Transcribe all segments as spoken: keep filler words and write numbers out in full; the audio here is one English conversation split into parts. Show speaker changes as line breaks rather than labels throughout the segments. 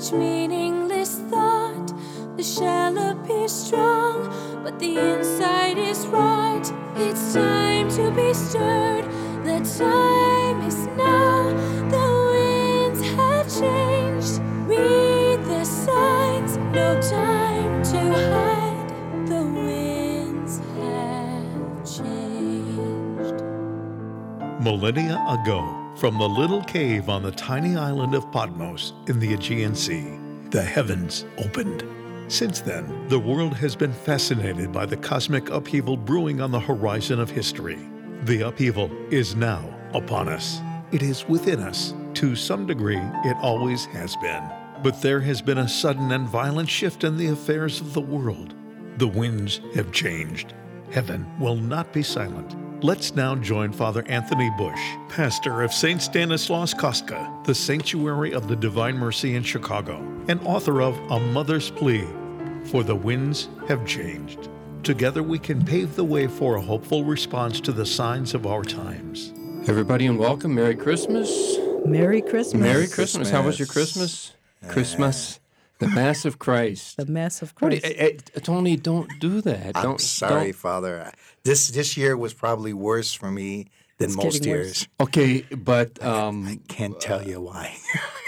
such meaningless thought. The shell appears strong, but the inside is rot. It's time to be stirred. The time is now. The winds have changed. Read the signs. No time to hide. The winds have changed.
Millennia ago, from the little cave on the tiny island of Patmos in the Aegean Sea, the heavens opened. Since then, the world has been fascinated by the cosmic upheaval brewing on the horizon of history. The upheaval is now upon us. It is within us. To some degree, it always has been. But there has been a sudden and violent shift in the affairs of the world. The winds have changed. Heaven will not be silent. Let's now join Father Anthony Bush, pastor of Saint Stanislaus Kostka, the Sanctuary of the Divine Mercy in Chicago, and author of A Mother's Plea, For the Winds Have Changed. Together we can pave the way for a hopeful response to the signs of our times.
Everybody, and welcome. Merry Christmas.
Merry Christmas.
Merry Christmas. How was your Christmas?
Uh,
Christmas. The Mass of Christ.
The Mass of
What do
Christ.
you- eh, eh, Tony, don't do that.
I'm
don't,
sorry,
don't-
Father. This this year was probably worse for me than
It's
most
getting worse.
years.
Okay, but um,
I can't tell you why.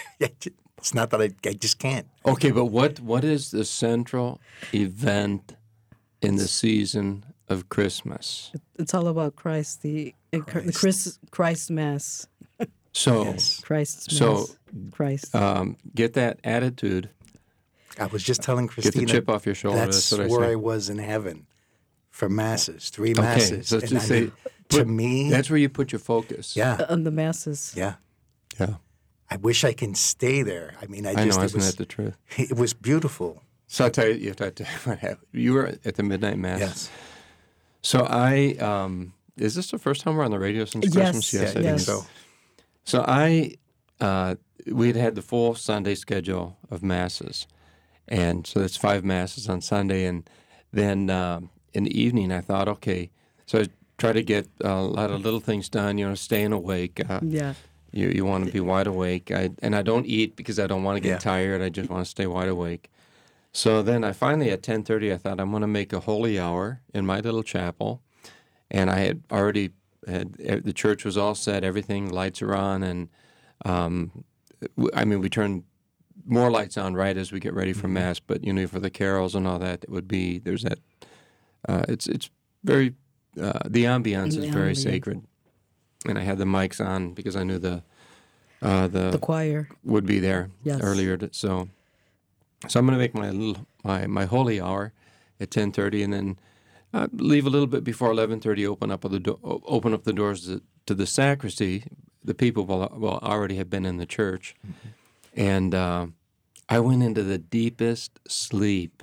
It's not that I, I just can't.
okay, but what what is the central event in the season of Christmas?
It's all about Christ, the the
Christ.
Christ, Christ Mass.
So,
Yes.
Christ's
So,
Mass. Christ.
um, get that attitude.
I was just telling
Get
Christina.
the chip off your shoulder.
That's,
That's, what I
where
say.
I was in heaven for masses, three
Okay,
masses.
so
And
just
I
say-
mean, to me,
That's where you put your focus.
yeah,
On the masses.
yeah.
Yeah.
I wish I can stay there. I mean, I
I
just
know,
it
isn't
was
that the truth?
it was beautiful.
So I'll tell you, you have to tell you what happened. You were at the midnight mass.
Yes.
So I, um, is this the first time we're on the radio since
Yes.
Christmas?
Yeah,
I
I
think
yes.
so.
So I, uh, we had had the full Sunday schedule of masses, and so that's five masses on Sunday, and then um, in the evening I thought, okay, so I try to get a lot of little things done, you know, staying awake. Uh,
Yeah.
you you want to be wide awake, I, and I don't eat because I don't want to get
Yeah.
tired. I just want to stay wide awake. So then I finally at ten thirty I thought I'm going to make a holy hour in my little chapel, and I had already had the church was all set, everything, lights are on, and um, w- I mean we turn more lights on right as we get ready for mass, but you know for the carols and all that it would be there's that uh, it's it's very uh, the ambiance
The
is very
ambience.
sacred, and I had the mics on because I knew the uh, the,
The choir.
would be there
Yes.
earlier. To, so, so I'm going to make my little my, my holy hour at ten thirty, and then uh, leave a little bit before eleven thirty. Open up the do- o- open up the doors to, to the sacristy. The people will will already have been in the church, and uh, I went into the deepest sleep,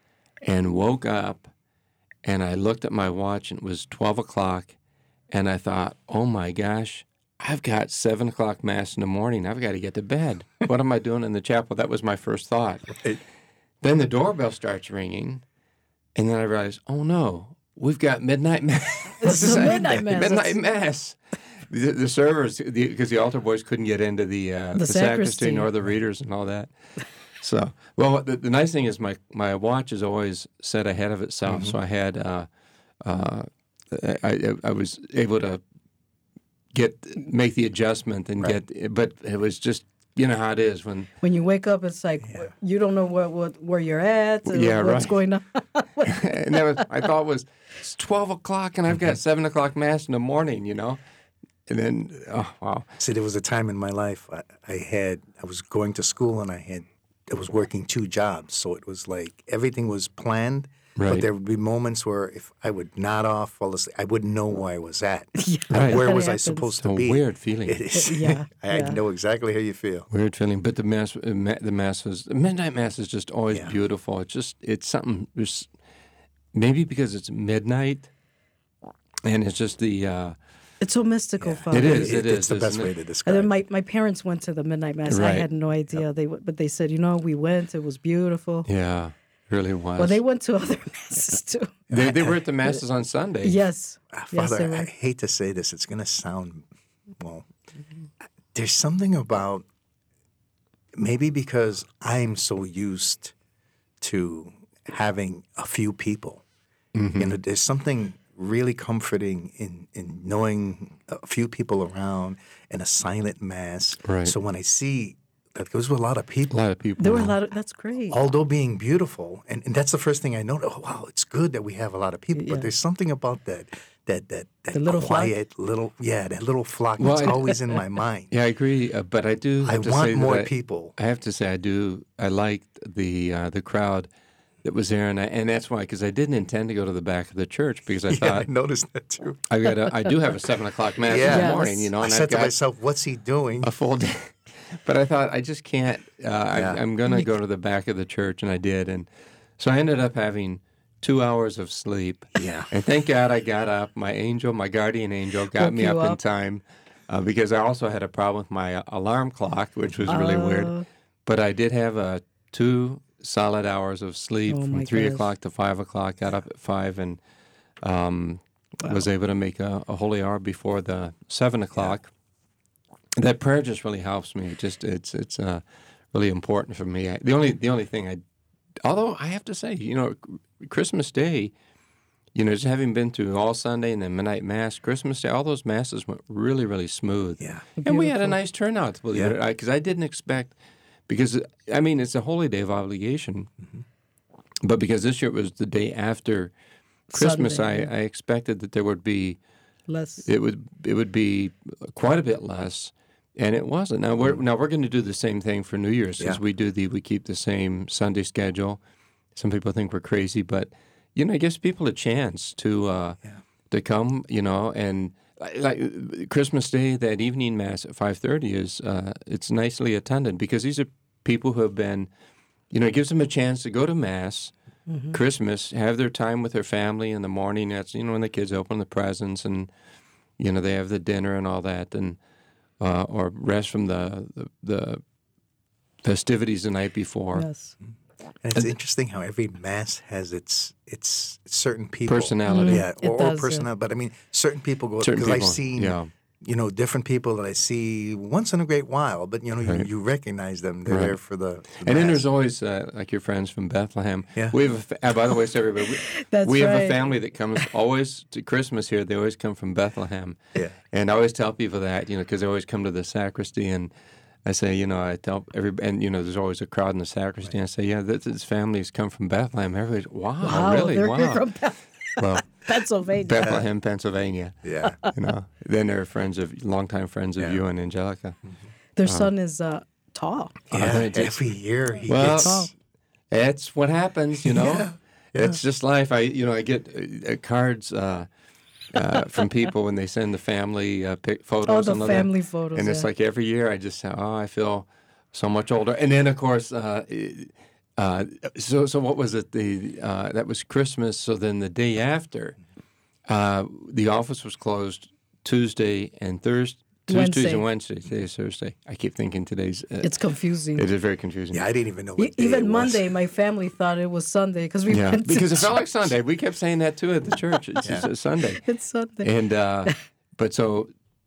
and woke up, and I looked at my watch, and it was twelve o'clock, and I thought, oh my gosh. I've got seven o'clock mass in the morning. I've got to get to bed. What am I doing in the chapel? That was my first thought.
Right.
Then the doorbell starts ringing, and then I realized, oh no, we've got midnight mass.
It's the midnight mass.
Midnight mass. The, the servers, because the, the altar boys couldn't get into the, uh,
The
the, sacristy
sacristy.
nor the readers and all that. So, well, the, the nice thing is my, my watch is always set ahead of itself. So I had, uh, uh, I, I, I was able to get make the adjustment and
Right.
get, but it was just, you know how it is when,
When you wake up, it's like you don't know what, what where you're at, or
Yeah,
what's
right.
going on.
and that was, I thought it was, it's twelve o'clock and I've got seven o'clock mass in the morning, you know? And then, oh, wow.
See, there was a time in my life I, I had I was going to school and I had I was working two jobs, so it was like everything was planned.
Right.
But there would be moments where if I would nod off, fall asleep, I wouldn't know where I was at.
Right.
Where
That
was I
happens.
supposed
It's
to
a
be?
weird feeling.
It is.
Yeah,
I
yeah.
know exactly how you feel.
Weird feeling, but the mass, uh, ma- the mass was the midnight mass is just always
Yeah.
beautiful. It's just it's something. There's maybe because it's midnight, and it's just the. Uh,
It's so mystical, Father.
It is, it
it's
is,
the best
isn't
way
it?
to
And
describe
then
it.
my, my parents went to the midnight mass. I
Right.
had no idea. They w- but they said, you know, we went. It was beautiful.
yeah, really was.
Well, they went to other masses too.
they, they were at the masses on Sunday.
Yes.
Ah,
Yes,
Father,
they
I
were.
hate to say this. It's going to sound, well, there's something about maybe because I'm so used to having a few people.
Mm-hmm.
You know, there's something really comforting in, in knowing a few people around in a silent mass.
Right.
So when I see that goes with a lot of
A
people,
lot of people.
There were a lot of. That's great.
although being beautiful, and, and that's the first thing I noticed. Oh, wow, it's good that we have a lot of people,
Yeah.
but there's something about that, that that that
The little flock?
quiet little, yeah, that little flock
Well,
that's
I-
always in my mind.
Yeah, I agree. Uh, but I do.
I
Have to
want
say
more
that I,
people.
I have to say, I do. I liked the uh, the crowd that was there, and I, and that's why, because I didn't intend to go to the back of the church because I
Yeah,
thought
I noticed that too.
I got a, I do have a seven o'clock mass
Yeah.
in the
Yes.
morning, you know,
I
and
said
I've
to
got
myself, "What's he doing?"
a full day. But I thought I just can't. Uh,
Yeah.
I, I'm going to go to the back of the church, and I did, and so I ended up having two hours of sleep.
Yeah.
And thank God I got up. My angel, my guardian angel, got
Woke
me
you
up, in
up.
time uh, because I also had a problem with my uh, alarm clock, which was really
Oh.
weird. But I did have uh, two solid hours of sleep
Oh,
from
my
three
gosh.
o'clock to five o'clock. Got up at five and um, was able to make a, a holy hour before the seven o'clock. That prayer just really helps me. It just it's it's uh, really important for me. I, the only the only thing I, although I have to say, you know, Christmas Day, you know, just having been through all Sunday and then midnight mass, Christmas Day, all those masses went really really smooth.
Yeah.
And we had a
Beautiful.
nice turnout, believe
Yeah.
it or not, because I didn't expect, because I mean it's a holy day of obligation, but because this year it was the day after Christmas,
Sunday,
I, I expected that there would be
Less.
it would it would be quite a bit less, and it wasn't. Now we're now we're going to do the same thing for New Year's, since
Yeah.
we do the we keep the same Sunday schedule. Some people think we're crazy, but you know, it gives people a chance to uh, to come, you know, and like, like Christmas Day, that evening mass at five thirty is uh, it's nicely attended because these are people who have been, you know, it gives them a chance to go to mass. Christmas, have their time with their family in the morning. That's, you know, when the kids open the presents and, you know, they have the dinner and all that, and uh, or rest from the, the the festivities the night before.
Yes.
And it's interesting how every mass has its its certain people.
Personality.
Yeah,
It
or, or
does, yeah.
personality. But I mean, certain people go
Certain
because I've
people,
seen,
yeah.
you know, different people that I see once in a great while. But you know,
Right.
you, you recognize them. They're
Right.
there for the. the
And then
mass.
there's always uh, like your friends from Bethlehem.
Yeah.
We have. A, fa- uh, by the way, so everybody, we,
That's
we have a
right.
family that comes always to Christmas here. They always come from Bethlehem.
Yeah.
And I always tell people that, you know, because they always come to the sacristy, and I say, you know, I tell every, and you know, there's always a crowd in the sacristy. And I say, yeah, this, this family has come from Bethlehem. Everybody's, wow,
Wow,
really,
they're
wow.
from Beth-
Well,
Pennsylvania.
Bethlehem, Pennsylvania.
Yeah.
You know, then they're friends of, longtime friends of
Yeah.
you and Angelica.
Their son is uh, tall.
Yeah.
it's-
Every year he
Well,
gets.
It's what happens, you know.
Yeah, yeah.
It's just life. I, you know, I get uh, uh, cards uh, uh, from people when they send the family uh, pic- photos.
Oh, the
and all that.
family photos,
And it's
yeah.
like every year I just say, oh, I feel so much older. And then of course, uh, uh, so so what was it? The uh, that was Christmas. So then the day after, uh, the office was closed Tuesday and Thursday. Tuesdays
Wednesday.
and Wednesdays. Today's Thursday. I keep thinking today's. Uh,
It's confusing.
it is very confusing.
Yeah, I didn't even know
E-
what day
Even
it was.
Monday, my family thought it was Sunday because we
Yeah,
went to
because it felt like
church.
Sunday. We kept saying that too at the church. It's just a Sunday.
It's Sunday.
And uh, but so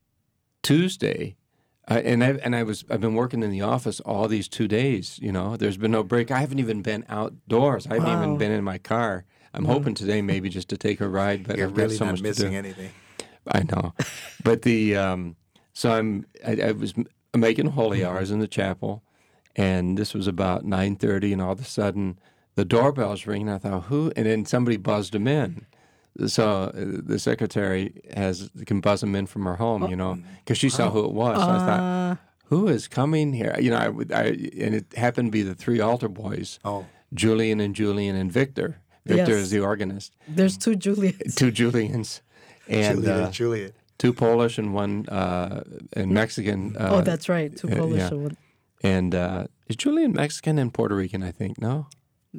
Tuesday, I, and I and I was I've been working in the office all these two days. You know, there's been no break. I haven't even been outdoors. I haven't even
Wow.
been in my car. I'm hoping today maybe just to take a ride, but
You're
I've got
really
so
not
much to
missing
do.
anything.
I know, but the um, so I'm I, I was m- making holy hours in the chapel, and this was about nine thirty, and all of a sudden the doorbell's ringing. I thought, who? And then somebody buzzed him in. So uh, the secretary has can buzz him in from her home, you know, because she saw who it was. So I thought, who is coming here? You know, I, would- I and it happened to be the three altar boys,
Oh,
Julian and Julian and Victor. Victor
Yes.
is the organist.
There's two Julians.
Two Julians, and
Juliet,
uh,
Juliet.
two Polish and one uh, and Mexican. Uh,
oh, that's right. Two
uh,
Polish
yeah.
and one
And uh, is Julian Mexican and Puerto Rican? I think no.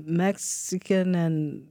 Mexican and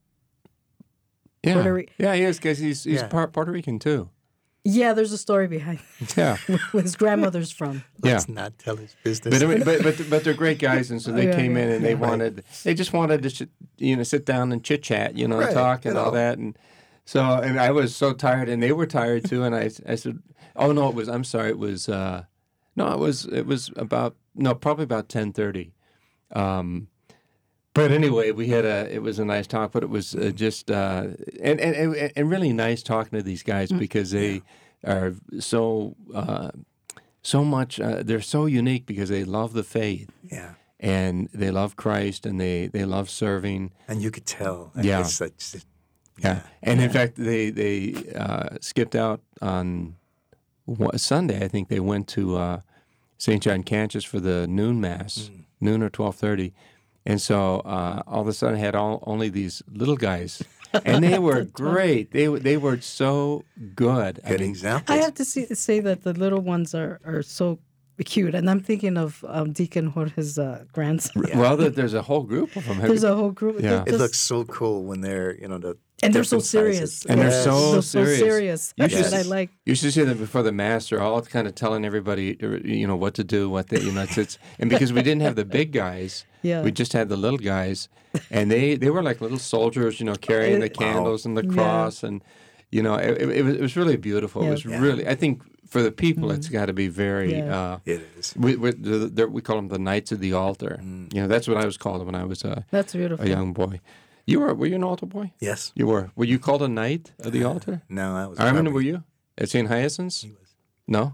Yeah,
Puerto Ri-
yeah, he is because he's he's
Yeah.
part Puerto Rican too.
yeah. There's a story behind
Yeah,
where his grandmother's from.
yeah.
Let's not tell his business.
But, I mean, but but but they're great guys, and so they
Yeah,
came
yeah,
in and they wanted they just wanted to sh- you know sit down and chit chat, you know, and
Right,
talk and
you
all
know.
that, and so and I was so tired, and they were tired too, and I I said, oh no, it was I'm sorry, it was uh, no, it was it was about no, probably about ten thirty. Um, but anyway, we had a. It was a nice talk, but it was uh, just uh, and, and and and really nice talking to these guys because they are so uh, so much. Uh, they're so unique because they love the faith.
Yeah.
And they love Christ, and they, they love serving.
And you could tell.
Yeah.
It's such,
Yeah.
yeah.
And in fact, they they uh, skipped out on one, Sunday. I think they went to uh, Saint John Cantius for the noon mass,
Mm.
noon or twelve thirty, and so uh, all of a sudden I had all, only these little guys, and they were great. They were- they were so good. I
Good
mean,
example.
I have to see, say that the little ones are, are so cute. And I'm thinking of um, Deacon Jorge's uh, grandson.
well, there- there's a whole group of them.
There's a whole group.
Yeah.
They're
It
just-
looks so cool when they're, you know, the
and they're so
different
serious.
sizes.
And they're
Yes.
so
They're
serious.
so serious.
You
That's
should-
what I like.
You should see them before the mass. They're all kind of telling everybody, you know, what to do, what they, you know, it's, it's and because we didn't have the big guys,
Yeah.
we just had the little guys, and they, they were like little soldiers, you know, carrying the candles and the
Yeah.
cross, and you know, it, it, it was it was really beautiful. It
Yeah.
was
Yeah.
really, I think, for the people, it's got to be very.
Yeah.
Uh,
It is.
we we, the, the, we call them the Knights of the Altar.
Mm.
You know, that's what I was called when I was a,
That's beautiful.
a young boy. You were were you an altar boy?
Yes.
You were. Were you called a Knight of the Altar?
No, I was.
I remember,
probably-
were you? At Saint Hyacinth's?
He was.
No?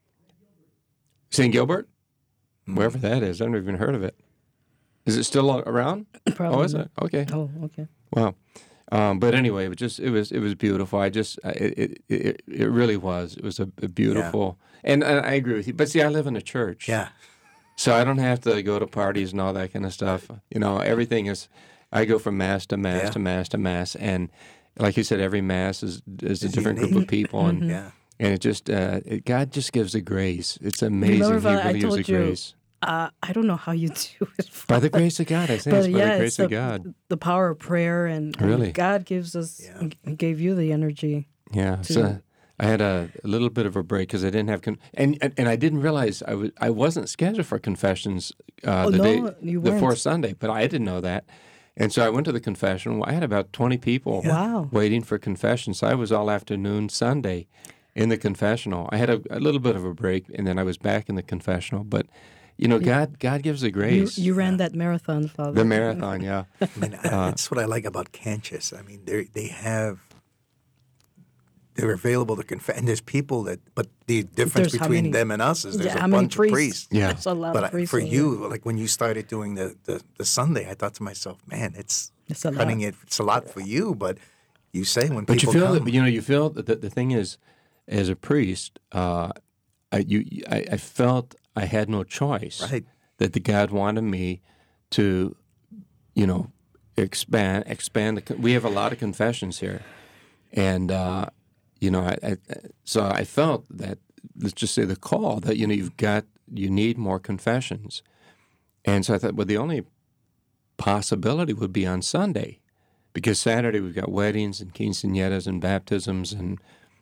Saint Gilbert? Wherever that is. I've never even heard of it. Is it still a- around?
Probably
Oh, is
not.
it? Okay.
Oh, okay.
Wow. Um, but anyway, it was just it was it was beautiful. I just I- it it it, it really was. It was a, a beautiful and, and I agree with you. But see, I live in a church.
Yeah.
So I don't have to go to parties and all that kind of stuff. You know, everything is. I go from mass to mass
Yeah.
to mass to mass, and like you said, every mass is is a
Is
different group
unique.
of people, and
Yeah.
and it just uh, it, God just gives the grace. It's amazing.
Remember,
He
Val, I
really gives
told
the
you,
grace
Uh, I don't know how you do it.
by the grace of God. I say
But
it's by
yeah,
the grace
it's
of
the,
God.
the power of prayer, and, and
Really?
God gives us,
Yeah.
g- gave you the energy.
Yeah.
to-
So I had a, a little bit of a break because I didn't have con- and, and and I didn't realize I was I wasn't scheduled for confessions uh,
Oh,
the
no,
day
you
the
weren't.
fourth Sunday, but I didn't know that. And so I went to the confession. I had about twenty people
Wow.
waiting for confession. So I was all afternoon Sunday in the confessional. I had a, a little bit of a break, and then I was back in the confessional. But, you know, God God gives the
You,
grace.
you ran that marathon, Father.
the marathon, yeah.
I mean, I-
Uh,
that's what I like about Cantius. I mean, they they have they're available to confess, and there's people that. But the difference
There's how
between
many-
them and us is there's
Yeah,
a
how many
bunch
priests?
of priests.
Yeah.
There's a lot
But
of
I-
priests.
for
over
you, like when you started doing the, the, the Sunday, I thought to myself, man, it's,
It's a
cutting
lot.
it. It's a lot for you, but you say when
But you
people
feel
come,
that, you know, you feel that the, the thing is, as a priest, uh, I, you, I, I felt I had no choice.
Right.
That the God wanted me to, you know, expand, expand. The, con- we have a lot of confessions here, and uh, you know, I, I, so I felt that let's just say the call that you know you've got you need more confessions, and so I thought, well, the only possibility would be on Sunday, because Saturday we've got weddings and quinceañeras and baptisms, and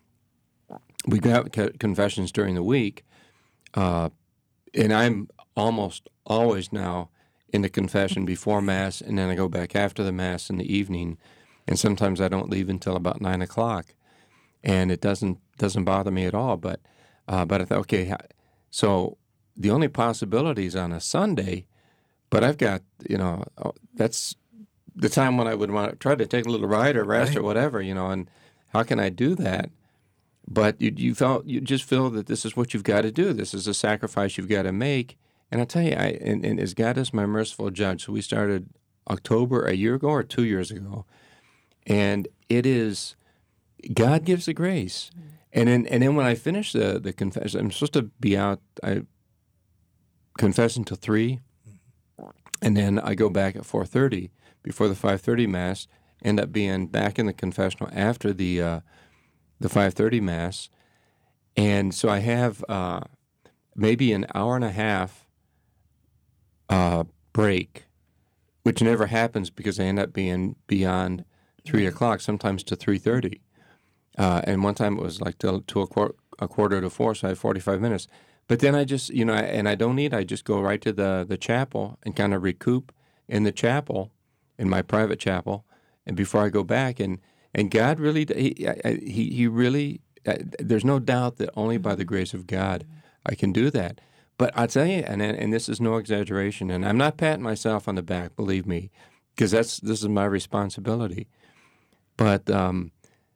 we got co- confessions during the week, uh, and I'm almost always now in the confession before Mass, and then I go back after the Mass in the evening, and sometimes I don't leave until about nine o'clock, and it doesn't doesn't bother me at all. But uh, but I thought, okay, ha- so the only possibility is on a Sunday, but I've got you know oh, that's the time when I would want to try to take a little ride or rest or
Right.
whatever, you know, and how can I do that? But you you felt you just feel that this is what you've got to do. This is a sacrifice you've got to make. And I tell you, I and, and as God is my merciful judge, so we started October a year ago or two years ago, and it is God gives the grace. And then and then when I finish the the confession, I'm supposed to be out. I confess until three, and then I go back at four thirty before the five thirty mass. End up being back in the confessional after the uh, the five thirty mass, and so I have uh, maybe an hour and a half uh, break, which never happens because I end up being beyond three o'clock, sometimes to three thirty. Uh, and one time it was like till to a, quar- a quarter to four, so I had forty-five minutes. But then I just, you know, I, and I don't eat. I just go right to the, the chapel and kind of recoup in the chapel, in my private chapel, and before I go back. And, and God really, he, I, he, he really, uh, there's no doubt that only by the grace of God I can do that. But I'll tell you, and and this is no exaggeration, and I'm not patting myself on the back, believe me, because that's this is my responsibility. But um,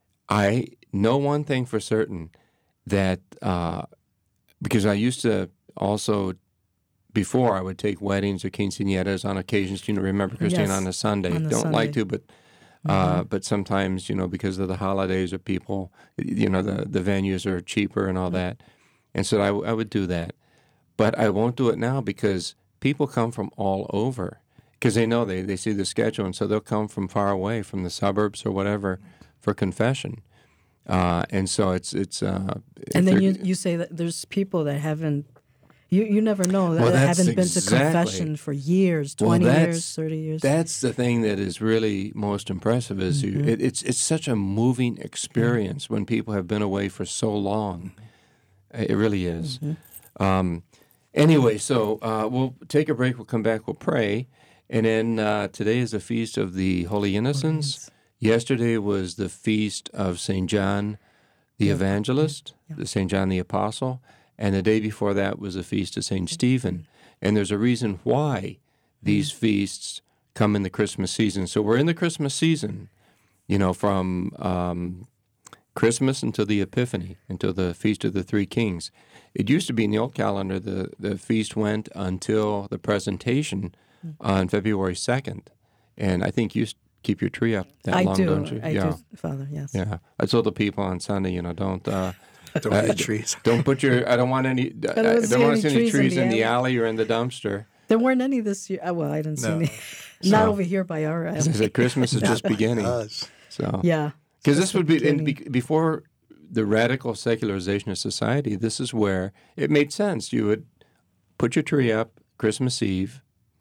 I know one thing for certain, that uh, because I used to also, before I would take weddings or quinceañeras on occasions, you know, remember, Christine,
Yes,
on a Sunday.
on a
Don't
Sunday.
like to, but uh, but sometimes, you know, because of the holidays or people, you know, the, the venues are cheaper and all that. And so I, w- I would do that. But I won't do it now because people come from all over because they know they, they see the schedule, and so they'll come from far away, from the suburbs or whatever, for confession. Uh, and so it's it's. Uh,
And
if
then
they're-
you, you say that there's people that haven't, you, you never know, that
Well, that's
haven't been to
exactly-
confession for years,
Well,
twenty
that's-
years, thirty years.
That's the thing that is really most impressive. Is you, it, it's it's such a moving experience when people have been away for so long. It really is. Um, anyway, so uh, we'll take a break. We'll come back. We'll pray, and then uh, today is the feast of the Holy Innocents. Yesterday was the feast of Saint John the Evangelist, the Saint John the Apostle, and the day before that was the feast of Saint Stephen. And there's a reason why these feasts come in the Christmas season. So we're in the Christmas season, you know, from um, Christmas until the Epiphany, until the Feast of the Three Kings. It used to be in the old calendar, the, the feast went until the presentation on February second. And I think you s- keep your tree up that
I
long,
do,
don't you?
I
yeah.
do, Father, yes.
Yeah. I told the people on Sunday, you know, don't... Uh,
Don't
uh,
eat trees.
Don't put your... I don't want any... I
don't
don't,
see
want
any
to see any
trees in
trees
the
in the
alley.
alley or in the dumpster.
There weren't any this year. Uh, Well, I didn't see
No.
any. Not over here by our
As I
alley.
said, Christmas is just beginning.
Us.
So
Yeah.
Because
Just
this would be,
the
and
beginning.
be before the radical secularization of society, this is where it made sense. You would put your tree up Christmas Eve.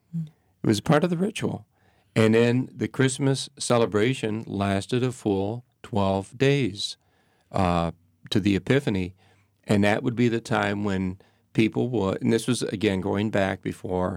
It was part of the ritual. And then the Christmas celebration lasted a full twelve days uh, to the Epiphany. And that would be the time when people would, and this was, again, going back before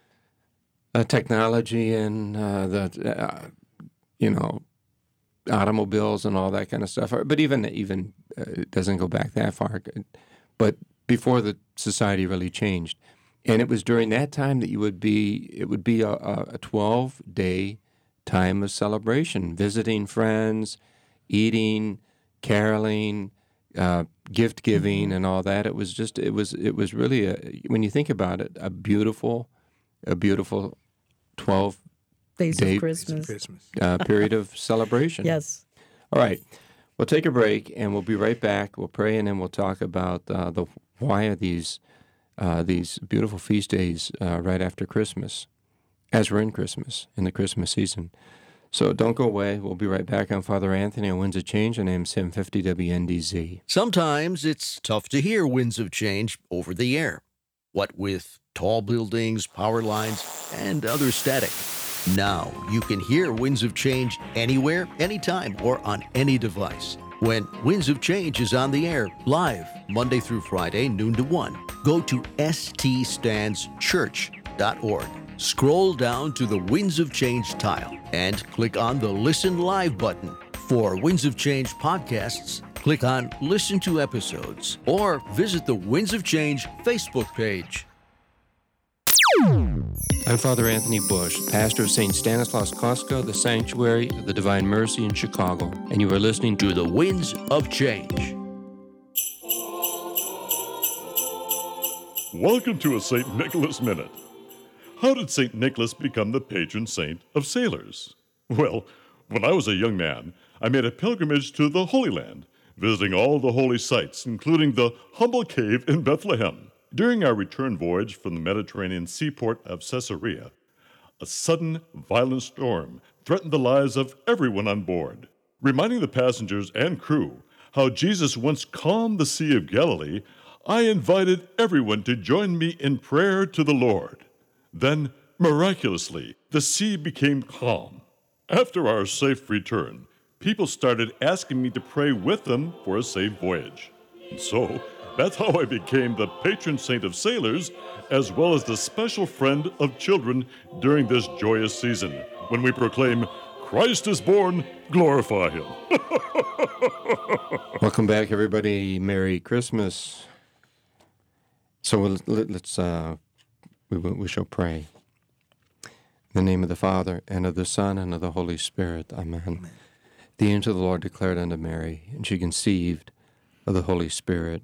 uh, technology and uh, the, uh, you know, automobiles and all that kind of stuff. But even even uh, it doesn't go back that far. But before the society really changed, and it was during that time that you would be. It would be a, a twelve day time of celebration, visiting friends, eating, caroling, uh, gift giving, and all that. It was just. It was. It was really a. When you think about it, a beautiful, a beautiful twelve
Days
Dave-
of Christmas.
Christmas.
uh, period of celebration.
Yes.
All right. We'll take a break, and we'll be right back. We'll pray, and then we'll talk about uh, the why are these uh, these beautiful feast days uh, right after Christmas, as we're in Christmas, in the Christmas season. So don't go away. We'll be right back on Father Anthony on Winds of Change on A M seven fifty W N D Z.
Sometimes it's tough to hear Winds of Change over the air. What with tall buildings, power lines, and other static. Now you can hear Winds of Change anywhere, anytime, or on any device. When Winds of Change is on the air, live, Monday through Friday, noon to one, go to s t stands church dot org. Scroll down to the Winds of Change tile and click on the Listen Live button. For Winds of Change podcasts, click on Listen to Episodes or visit the Winds of Change Facebook page.
I'm Father Anthony Bush, pastor of Saint Stanislaus Kostka, the Sanctuary of the Divine Mercy in Chicago, and you are listening to
To the Winds of Change.
Welcome to a Saint Nicholas Minute. How did Saint Nicholas become the patron saint of sailors? Well, when I was a young man, I made a pilgrimage to the Holy Land, visiting all the holy sites, including the humble cave in Bethlehem. During our return voyage from the Mediterranean seaport of Caesarea, a sudden, violent storm threatened the lives of everyone on board. Reminding the passengers and crew how Jesus once calmed the Sea of Galilee, I invited everyone to join me in prayer to the Lord. Then, miraculously, the sea became calm. After our safe return, people started asking me to pray with them for a safe voyage. And so, that's how I became the patron saint of sailors, as well as the special friend of children during this joyous season, when we proclaim, Christ is born, glorify him.
Welcome back, everybody. Merry Christmas. So we'll, let- let's uh, we will, we shall pray. In the name of the Father, and of the Son, and of the Holy Spirit. Amen.
Amen.
The angel of the Lord declared unto Mary, and she conceived of the Holy Spirit.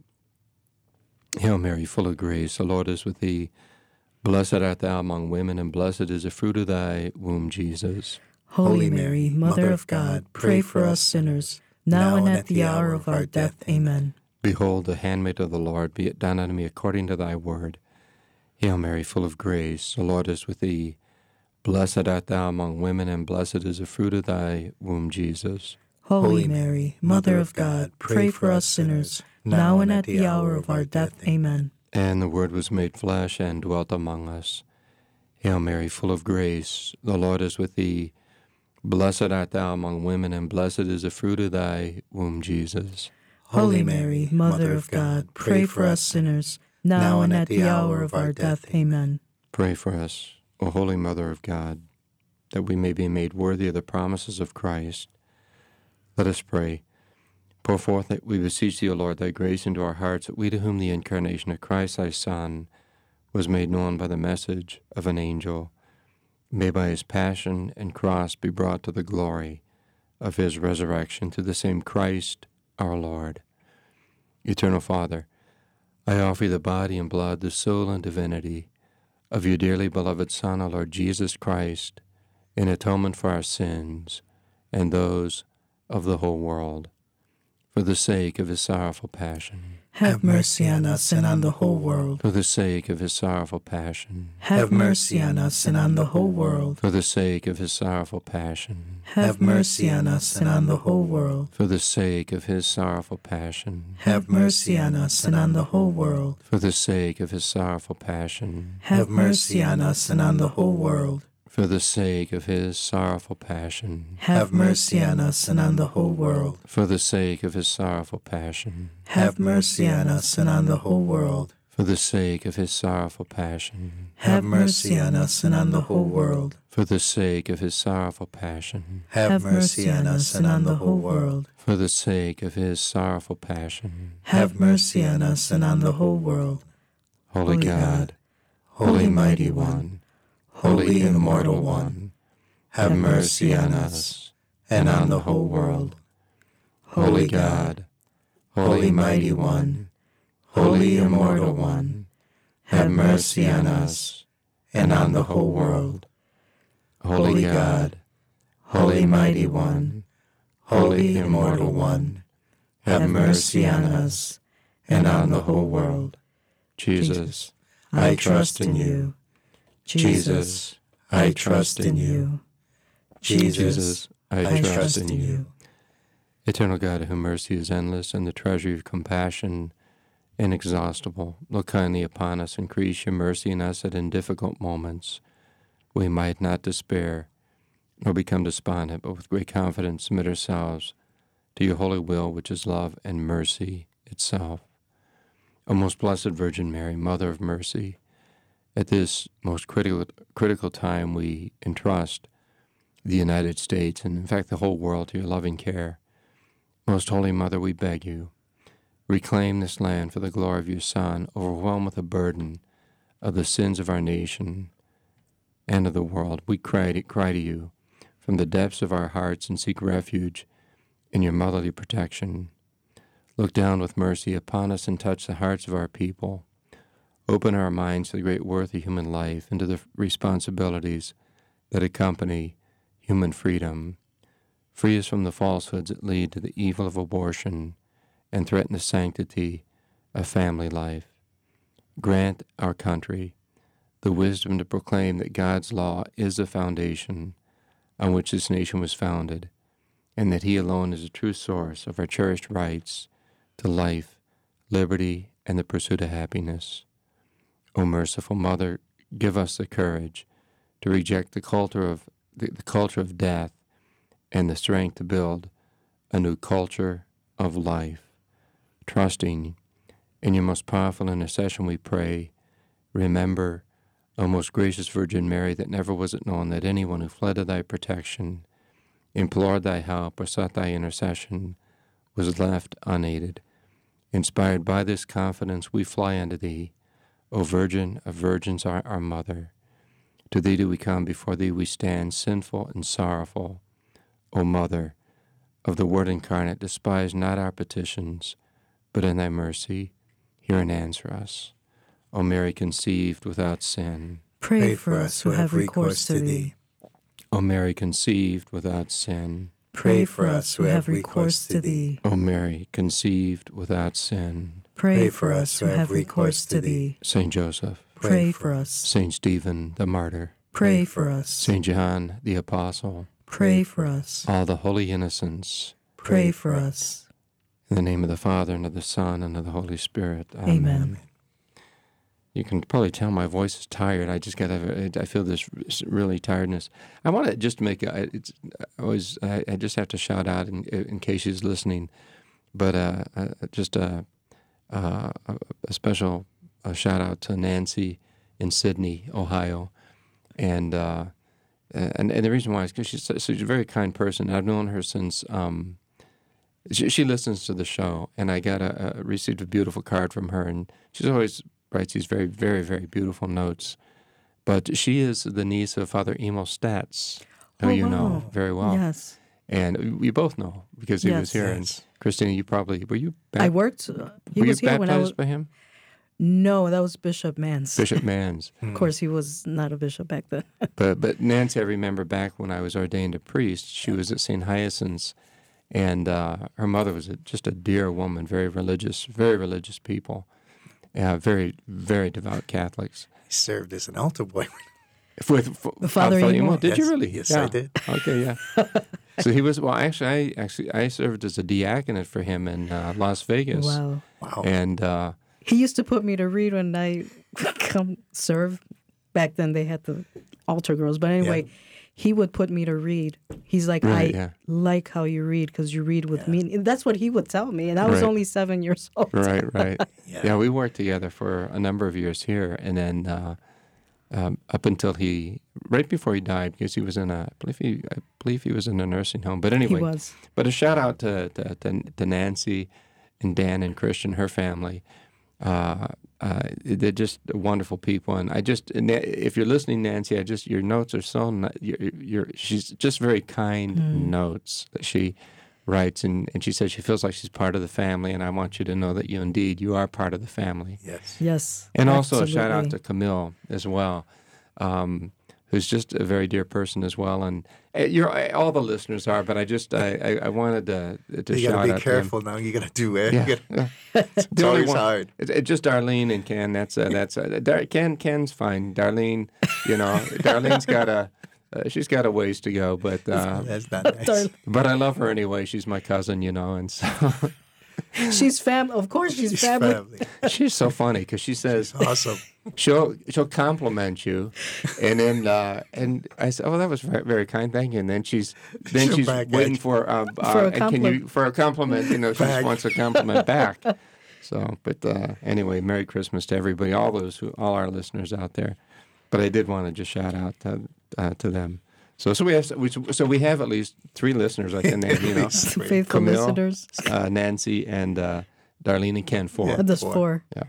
Hail Mary, full of grace, the Lord is with thee. Blessed art thou among women, and blessed is the fruit of thy womb, Jesus.
Holy Mary, Mother of God, pray for us sinners, now and at the hour of our death. Amen.
Behold, the handmaid of the Lord, be it done unto me according to thy word. Hail Mary, full of grace, the Lord is with thee. Blessed art thou among women, and blessed is the fruit of thy womb, Jesus.
Holy Mary, Mother of God, pray for us sinners, now and at the hour of our death. Amen.
And the Word was made flesh and dwelt among us. Hail Mary, full of grace, the Lord is with thee. Blessed art thou among women, and blessed is the fruit of thy womb, Jesus.
Holy Mary, Mother of God, pray for us sinners, now and at the hour of our death. Amen.
Pray for us, O Holy Mother of God, that we may be made worthy of the promises of Christ. Let us pray. Pour forth, we beseech thee, O Lord, thy grace into our hearts, that we to whom the incarnation of Christ thy Son was made known by the message of an angel, may by his passion and cross be brought to the glory of his resurrection, through the same Christ our Lord. Eternal Father, I offer you the body and blood, the soul and divinity of your dearly beloved Son, our Lord Jesus Christ, in atonement for our sins and those of the whole world, for the sake of his sorrowful passion.
Have mercy on us and on the whole world.
For the sake of his sorrowful passion.
Have mercy on us and on the whole world.
For the sake of his sorrowful passion.
Have mercy on us and on the whole world.
For the sake of his sorrowful passion.
Have mercy on us and on the whole world.
For the sake of his sorrowful passion.
Have mercy on us and on the whole world.
For the sake of his sorrowful passion.
Have mercy on us and on the whole world.
For the sake of his sorrowful passion.
Have mercy on us and on the whole world.
For the sake of his sorrowful passion.
Have mercy on us and on the whole world.
For the sake of his sorrowful passion.
Have mercy on us and on the whole world.
For the sake of his sorrowful passion.
Have mercy on us and on the whole world.
Holy
Holy
God,
God,
Holy Mighty One, Holy Immortal One, have mercy on us and on the whole world. Holy God, Holy Mighty One, Holy Immortal One, have mercy on us and on the whole world. Holy God, Holy Mighty One, Holy Immortal One, have mercy on us and on the whole world. Jesus, I trust in you. Jesus, I trust in you. Jesus, I trust in you. Eternal God, whose mercy is endless and the treasury of compassion inexhaustible, look kindly upon us, increase your mercy in us that in difficult moments we might not despair nor become despondent, but with great confidence submit ourselves to your holy will, which is love and mercy itself. O most blessed Virgin Mary, Mother of Mercy, at this most critical critical time we entrust the United States, and in fact the whole world, to your loving care. Most Holy Mother, we beg you, reclaim this land for the glory of your Son, overwhelmed with the burden of the sins of our nation and of the world. We cry to, cry to you from the depths of our hearts and seek refuge in your motherly protection. Look down with mercy upon us and touch the hearts of our people. Open our minds to the great worth of human life and to the responsibilities that accompany human freedom. Free us from the falsehoods that lead to the evil of abortion and threaten the sanctity of family life. Grant our country the wisdom to proclaim that God's law is the foundation on which this nation was founded, and that he alone is the true source of our cherished rights to life, liberty, and the pursuit of happiness. O merciful Mother, give us the courage to reject the culture of the, the culture of death and the strength to build a new culture of life. Trusting in your most powerful intercession, we pray, remember, O most gracious Virgin Mary, that never was it known that anyone who fled to thy protection, implored thy help, or sought thy intercession was left unaided. Inspired by this confidence, we fly unto thee, O Virgin of virgins, our, our mother. To thee do we come, before thee we stand, sinful and sorrowful. O Mother of the Word incarnate, despise not our petitions, but in thy mercy hear and answer us. O Mary conceived without sin.
Pray for us who have recourse to thee.
O Mary conceived without sin.
Pray for us who have recourse to thee.
O Mary conceived without sin.
Pray for us who have recourse to thee.
Saint Joseph.
Pray for us.
Saint Stephen the martyr.
Pray for us.
Saint John the apostle.
Pray for us.
All the holy innocents.
Pray for us.
In the name of the Father, and of the Son, and of the Holy Spirit. Amen.
Amen.
You can probably tell my voice is tired. I just got to, I feel this really tiredness. I want to just make, a, it's always, I, I just have to shout out in, in case she's listening, but uh, uh, just a, uh, a special uh, shout out to Nancy in Sydney, Ohio. And uh, and, and the reason why is because she's, she's a very kind person. I've known her since, um, she, she listens to the show, and I got a, a received a beautiful card from her, and she's always writes these very, very, very beautiful notes. But she is the niece of Father Emil Statz, who
Oh,
you
wow.
know very well.
Yes.
And we both know because he was
Yes.
here.
Yes.
And Christina, you probably, were you
I
bap-
worked. Uh, he
were
was
you
here when I was.
baptized by him?
No, that was Bishop Mans.
Bishop Mans.
Of course, he was not a bishop back then.
But but Nancy, I remember back when I was ordained a priest, she was at Saint Hyacinth's, and uh, her mother was a, just a dear woman, very religious, very religious people, uh, very, very devout Catholics.
He served as an altar boy.
With, with
Father Emil?
Did
Yes,
you really?
yes,
yeah.
I did.
Okay, yeah. So he was, well, actually, I actually I served as a diaconate for him in uh, Las Vegas.
Wow.
Wow.
And uh,
He used to put me to read when I come serve. Back then they had the altar girls. But anyway,
Yeah.
he would put me to read. He's like,
Right,
I
yeah.
like how you read because you read with meaning. That's what he would tell me. And I was
Right.
only seven years old.
right, right.
Yeah.
yeah. we worked together for a number of years here, and then uh, um, up until he, right before he died, because he was in a, I believe he, I believe he was in a nursing home. But anyway,
He was.
But a shout out to to, to, to Nancy and Dan and Christian, her family. Uh, uh, they're just wonderful people, and I just, and if you're listening, Nancy, I just your notes are so, ni- you're, you're she's just very kind notes that she writes, and, and she says she feels like she's part of the family, and I want you to know that you indeed you are part of the family.
Yes.
Yes.
And also a shout out
absolutely.
to Camille as well, um, who's just a very dear person as well. And uh, you're all the listeners are, but I just I, I, I wanted to to
You
shout
got to
out
be careful now. You got to do it.
to them.
You
Yeah,
gotta-
yeah.
It's
The only
always
one-
hard.
It, it, just Darlene and Ken. That's uh, that's uh, Dar- Ken. Ken's fine. Darlene, you know, Darlene's got a uh, she's got a ways to go, but uh,
That's not nice.
Darlene.
but I love her anyway. She's my cousin, you know, and so
She's fam. Of course, she's,
She's
family.
family.
she's so funny because she says.
Awesome.
She'll she'll compliment you, and then uh, and I said, "Oh, that was very, very kind, thank you." And then she's then
She'll
she's
back
waiting
at
for um uh,
For a
and can you
compliment.
for a compliment? You know, she just
Back.
wants a compliment back. So, but uh, anyway, Merry Christmas to everybody, all those who, all our listeners out there. But I did want to just shout out to uh, to them. So so we have we, so we have at least three listeners I can name. You know,
Faithful
Camille,
listeners.
uh, Nancy, and uh, Darlene and Ken. Four.
Yeah.
That's
four.
four.
Yeah.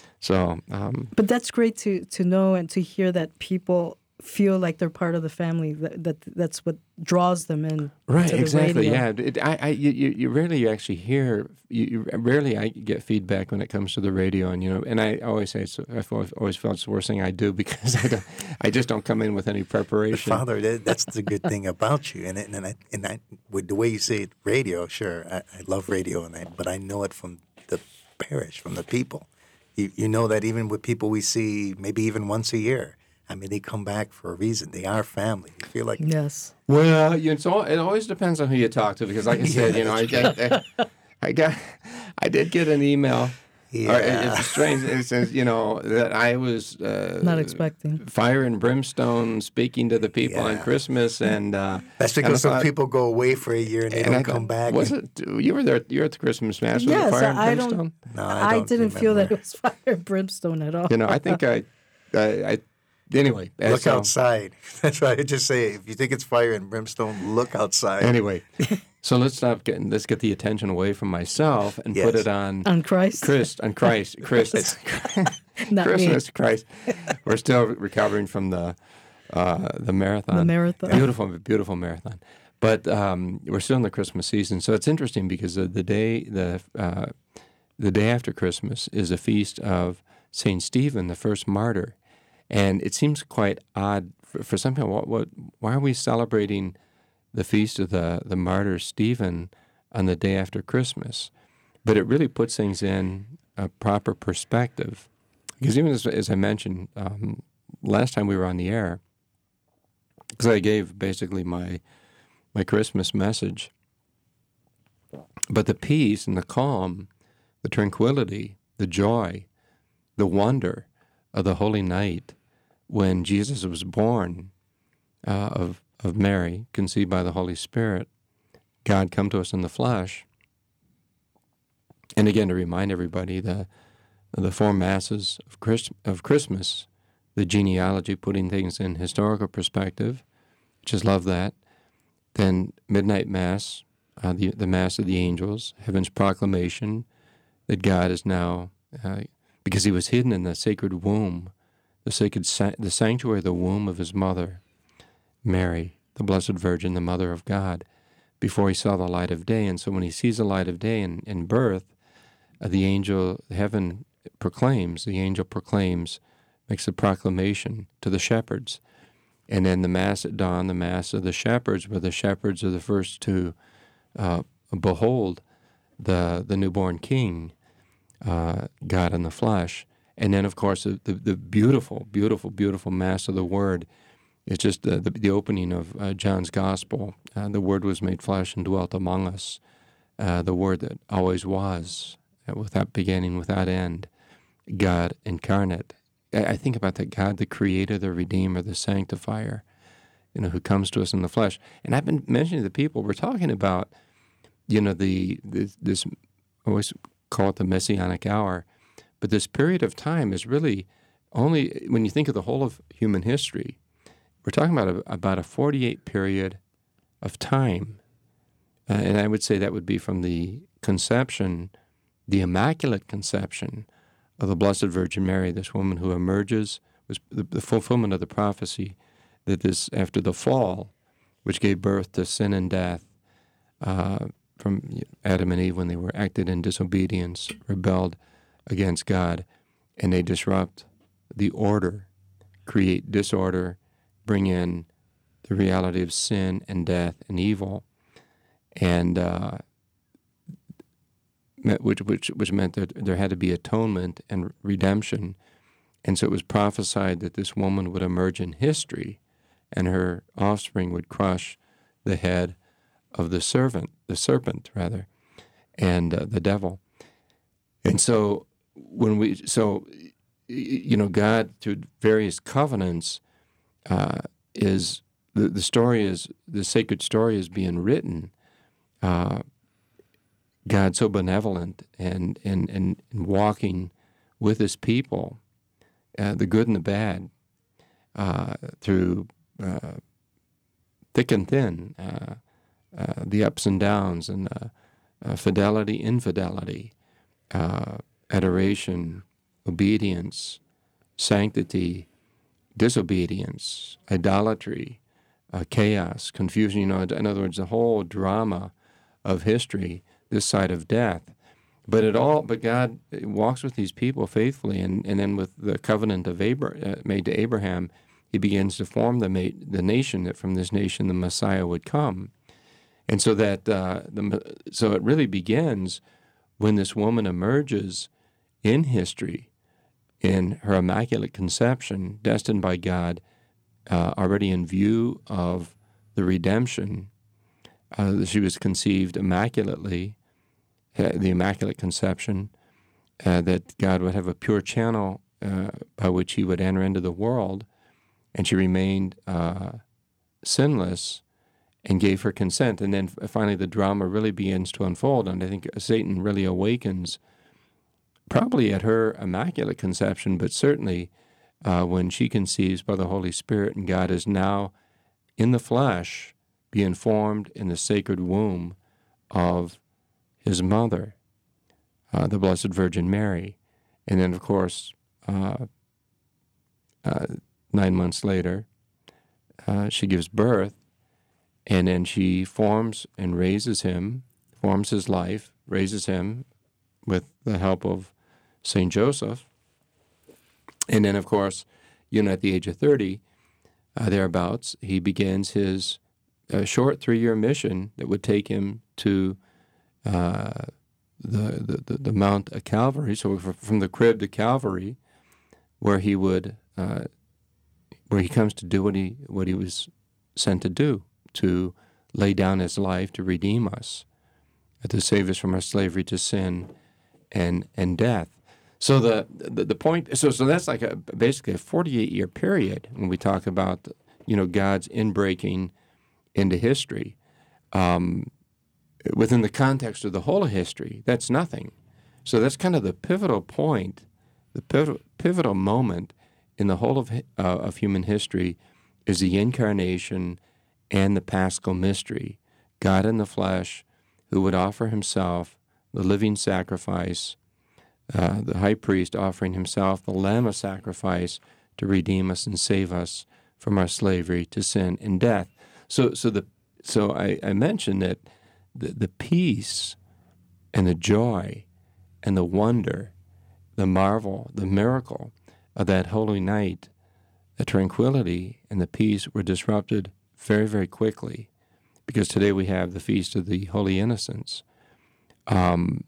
So um,
But that's great to to know and to hear that people feel like they're part of the family. That, that that's what draws them in.
Right,
to the
exactly.
radio.
Yeah, it, I, I, you, you you rarely actually hear. You, you rarely I get feedback when it comes to the radio, and you know, and I always say it's, I've always, always felt it's the worst thing I do because I don't, I just don't come in with any
But
preparation.
Father, that, that's the good thing about you, and it, and I, and I, with the way you say it, radio. Sure, I, I love radio, and I, but I know it from the parish, from the people. You you know that even with people we see, maybe even once a year. I mean, they come back for a reason. They are family. You feel like
Yes.
Well, you know, it's all, it always depends on who you talk to because, like I said, you know, I got, I, I got, I did get an email. Or it-
Yeah.
it's strange. It says, you know, that I was uh,
Not expecting.
fire and brimstone speaking to the people on
Yeah.
Christmas, and uh,
that's
and I
because some
thought-
people go away for a year and they
and
don't
I
come
thought,
back.
Was it you were there? You were at the Christmas mass with
Yes,
the fire and
I
brimstone.
don't.
No, I
I,
don't
didn't feel that
remember.
it was fire and brimstone at all.
You know, I think I, I, I anyway.
Look
so-
outside. That's why I just say, if you think it's fire and brimstone, look outside.
Anyway, So let's stop getting, let's get the attention away from myself and put
Yes.
it on
On Christ.
Christ, on Christ, Christ,
Not me.
Christmas, Christ. We're still recovering from the uh, the marathon.
The marathon.
Beautiful, beautiful marathon. But um, we're still in the Christmas season, so it's interesting because the, the day the uh, the day after Christmas is a feast of Saint Stephen, the first martyr, and it seems quite odd for, for some people. What, what, why are we celebrating the feast of the the martyr Stephen on the day after Christmas? But it really puts things in a proper perspective, because even as, as I mentioned um, last time we were on the air, because I gave basically my my Christmas message. But the peace and the calm, the tranquility, the joy, the wonder of the holy night when Jesus was born uh, of, of Mary, conceived by the Holy Spirit, God come to us in the flesh. And again, to remind everybody, the the four masses of, Christ, of Christmas, the genealogy, putting things in historical perspective, just love that. Then midnight mass, uh, the the mass of the angels, heaven's proclamation that God is now, uh, because he was hidden in the sacred womb, the sacred sa- the sanctuary, the womb of his mother, Mary, the Blessed Virgin, the Mother of God, before he saw the light of day. And so when he sees the light of day in, in birth, uh, the angel, heaven proclaims, the angel proclaims, makes the proclamation to the shepherds. And then the Mass at dawn, the Mass of the shepherds, where the shepherds are the first to uh, behold the the newborn King, uh, God in the flesh. And then, of course, the, the, the beautiful, beautiful, beautiful Mass of the Word. It's just the, the, the opening of uh, John's Gospel. Uh, the Word was made flesh and dwelt among us. Uh, the Word that always was, uh, without beginning, without end, God incarnate. I think about that God, the Creator, the Redeemer, the Sanctifier, you know, who comes to us in the flesh. And I've been mentioning to people, we're talking about, you know, the this, this I always call it the Messianic hour, but this period of time is really only, when you think of the whole of human history, we're talking about a, about a forty-eight period of time. Uh, and I would say that would be from the conception, the Immaculate Conception of the Blessed Virgin Mary, this woman who emerges, was the, the fulfillment of the prophecy that this, after the fall, which gave birth to sin and death uh, from Adam and Eve when they were acted in disobedience, rebelled against God, and they disrupt the order, create disorder, bring in the reality of sin and death and evil, and uh, Which, which which meant that there had to be atonement and redemption. And so it was prophesied that this woman would emerge in history and her offspring would crush the head of the servant, the serpent, rather, and uh, the devil. And so when we, so, you know, God, through various covenants, uh, is, the, the story is, the sacred story is being written, uh, God so benevolent and, and, and, and walking with his people, uh, the good and the bad, uh, through uh, thick and thin, uh, uh, the ups and downs, and uh, uh, fidelity, infidelity, uh, adoration, obedience, sanctity, disobedience, idolatry, uh, chaos, confusion. You know, in other words, the whole drama of history, this side of death. But it all, but God walks with these people faithfully, and, and then with the covenant of Abra, uh, made to Abraham, he begins to form the ma- the nation, that from this nation the Messiah would come. And so that uh, the so it really begins when this woman emerges in history, in her immaculate conception, destined by God, uh, already in view of the redemption. Uh, she was conceived immaculately, uh, the Immaculate Conception, uh, that God would have a pure channel uh, by which he would enter into the world, and she remained uh, sinless and gave her consent. And then finally the drama really begins to unfold, and I think Satan really awakens probably at her Immaculate Conception, but certainly uh, when she conceives by the Holy Spirit, and God is now in the flesh, being formed in the sacred womb of his mother, uh, the Blessed Virgin Mary. And then, of course, uh, uh, nine months later, uh, she gives birth, and then she forms and raises him, forms his life, raises him with the help of Saint Joseph. And then, of course, you know, at the age of thirty, uh, thereabouts, he begins his uh, short three-year mission that would take him to uh, the, the, the, the Mount of Calvary, so from the crib to Calvary, where he would, uh, where he comes to do what he, what he was sent to do, to lay down his life to redeem us, to save us from our slavery to sin and and death. So the the, the point, so so that's like a basically a forty-eight year period when we talk about, you know, God's inbreaking into history. Um, within the context of the whole of history, that's nothing. So that's kind of the pivotal point, the pivotal, pivotal moment in the whole of uh, of human history is the incarnation and the Paschal mystery, God in the flesh, who would offer himself the living sacrifice, uh, the high priest offering himself the lamb of sacrifice to redeem us and save us from our slavery to sin and death. So, so the so I, I mentioned that the, the peace and the joy and the wonder, the marvel, the miracle of that holy night, the tranquility and the peace were disrupted very, very quickly, because today we have the Feast of the Holy Innocents. Um,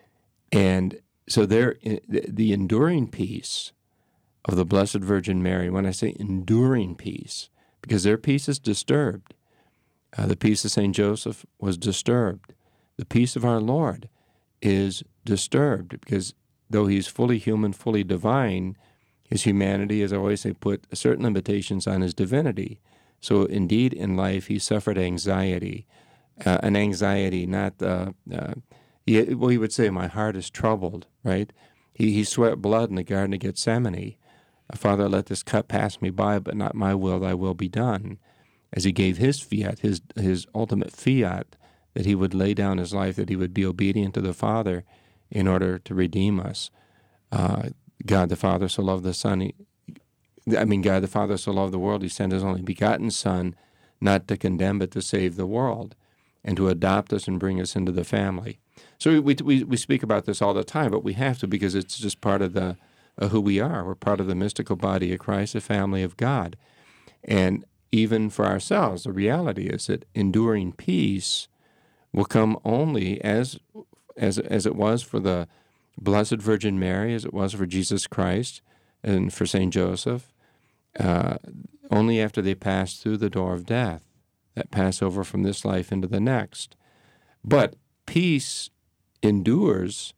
and so there, the, the enduring peace of the Blessed Virgin Mary, when I say enduring peace, because their peace is disturbed. Uh, the peace of Saint Joseph was disturbed. The peace of our Lord is disturbed, because though he's fully human, fully divine, his humanity, as I always say, put certain limitations on his divinity. So indeed, in life, he suffered anxiety, uh, an anxiety not, uh, uh, he, well, he would say, my heart is troubled, right? He, he sweat blood in the Garden of Gethsemane. Father, let this cup pass me by, but not my will, thy will be done. As he gave his fiat, his, his ultimate fiat, that he would lay down his life, that he would be obedient to the Father in order to redeem us. Uh, God the Father so loved the Son, he, I mean, God the Father so loved the world, he sent his only begotten Son, not to condemn, but to save the world, and to adopt us and bring us into the family. So we we, we speak about this all the time, but we have to, because it's just part of the uh, who we are. We're part of the mystical body of Christ, the family of God. And even for ourselves, the reality is that enduring peace will come only as as as it was for the Blessed Virgin Mary, as it was for Jesus Christ, and for Saint Joseph, uh, only after they pass through the door of death, that Passover from this life into the next. But peace endures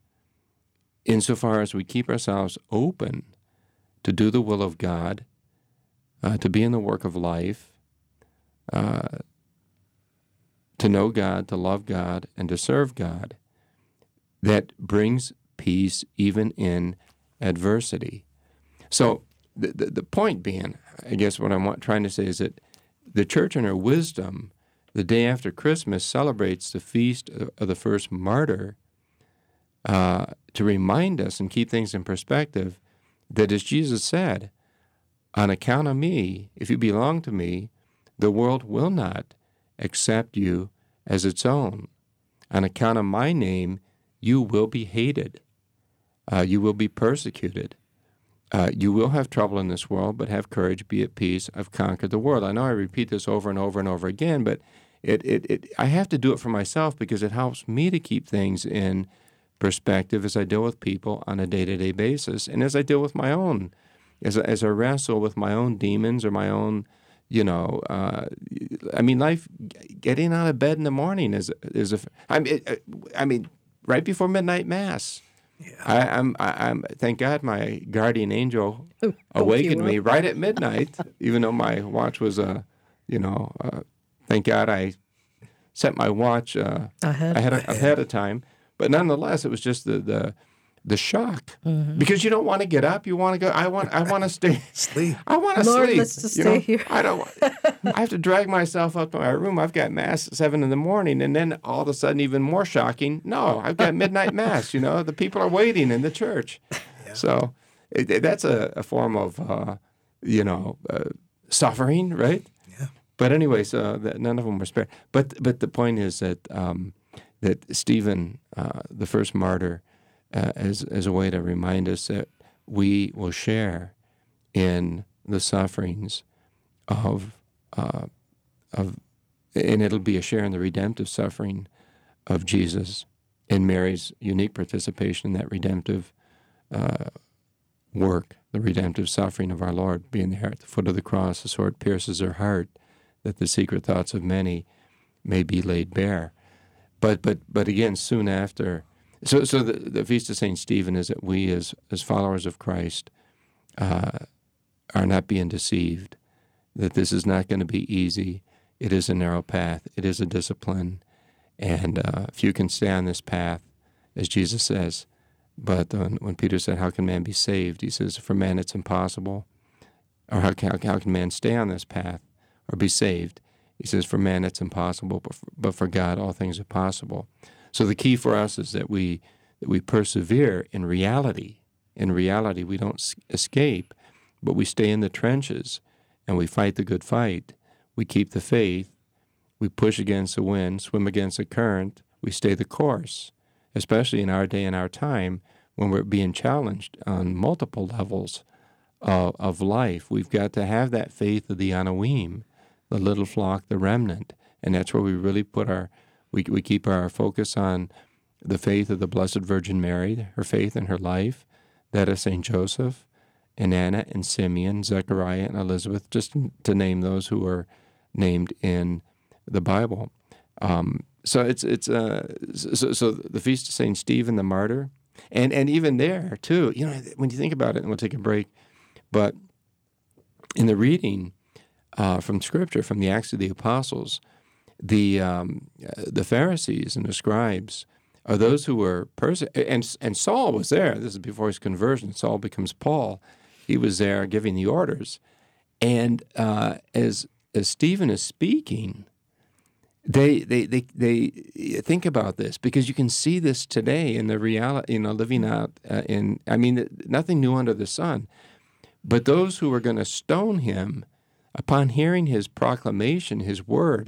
insofar as we keep ourselves open to do the will of God, uh, to be in the work of life, uh, to know God, to love God, and to serve God. That brings peace even in adversity. So the, the, the point being, I guess what I'm want, trying to say is that the Church in her wisdom, the day after Christmas, celebrates the feast of, of the first martyr uh, to remind us and keep things in perspective that, as Jesus said, on account of me, if you belong to me, the world will not accept you as its own. On account of my name, you will be hated. Uh, you will be persecuted. Uh, you will have trouble in this world, but have courage, be at peace. I've conquered the world. I know I repeat this over and over and over again, but it, it, it, I have to do it for myself because it helps me to keep things in perspective as I deal with people on a day-to-day basis, and as I deal with my own, as, as I wrestle with my own demons or my own, you know, uh, I mean, life, getting out of bed in the morning is, is a, I mean, it, I mean, right before midnight mass. Yeah. I, I'm, I, I'm. Thank God, my guardian angel awakened me right at midnight. Even though my watch was, uh, you know, uh, thank God I set my watch uh,
ahead
ahead of, ahead of time. But nonetheless, it was just the, the the shock, because you don't want to get up. You want to go. I want. I want to stay.
Sleep.
I want to
Lord,
sleep.
let's just
you
stay
know?
here.
I don't. I have to drag myself up to my room. I've got mass at seven in the morning, and then all of a sudden, even more shocking. No, I've got midnight mass. You know, the people are waiting in the church. Yeah. So it, it, that's a, a form of, uh, you know, uh, suffering, right?
Yeah.
But anyway, so that none of them were spared. But but the point is that um, that Stephen, uh, the first martyr, uh, as as a way to remind us that we will share in the sufferings of uh, of, and it'll be a share in the redemptive suffering of Jesus, and Mary's unique participation in that redemptive uh, work, the redemptive suffering of our Lord, being there at the foot of the cross. The sword pierces her heart, that the secret thoughts of many may be laid bare. But but but again, soon after, so so the, the Feast of Saint Stephen is that we as as followers of Christ uh, are not being deceived, that this is not going to be easy. It is a narrow path. It is a discipline. And uh, if you can stay on this path, as Jesus says, but when, when Peter said, how can man be saved? He says, for man it's impossible. Or how can, how can man stay on this path or be saved? He says, for man it's impossible, but for, but for God all things are possible. So the key for us is that we that we persevere in reality. In reality, we don't s- escape, but we stay in the trenches and we fight the good fight. We keep the faith. We push against the wind, swim against the current. We stay the course, especially in our day and our time when we're being challenged on multiple levels of, of life. We've got to have that faith of the Anawim, the little flock, the remnant. And that's where we really put our, we, we keep our focus on the faith of the Blessed Virgin Mary, her faith in her life, that of Saint Joseph, and Anna and Simeon, Zechariah and Elizabeth, just to name those who are named in the Bible. Um, so it's it's uh, so, so the Feast of Saint Stephen the Martyr, and and even there too, you know, when you think about it, and we'll take a break, but in the reading uh, from Scripture, from the Acts of the Apostles, the um, the Pharisees and the scribes are those who were perse- and and Saul was there. This is before his conversion. Saul becomes Paul. He was there giving the orders, and uh, as as Stephen is speaking, they they they they think about this, because you can see this today in the reality, you know, living out uh, in. I mean, nothing new under the sun. But those who were going to stone him, upon hearing his proclamation, his word,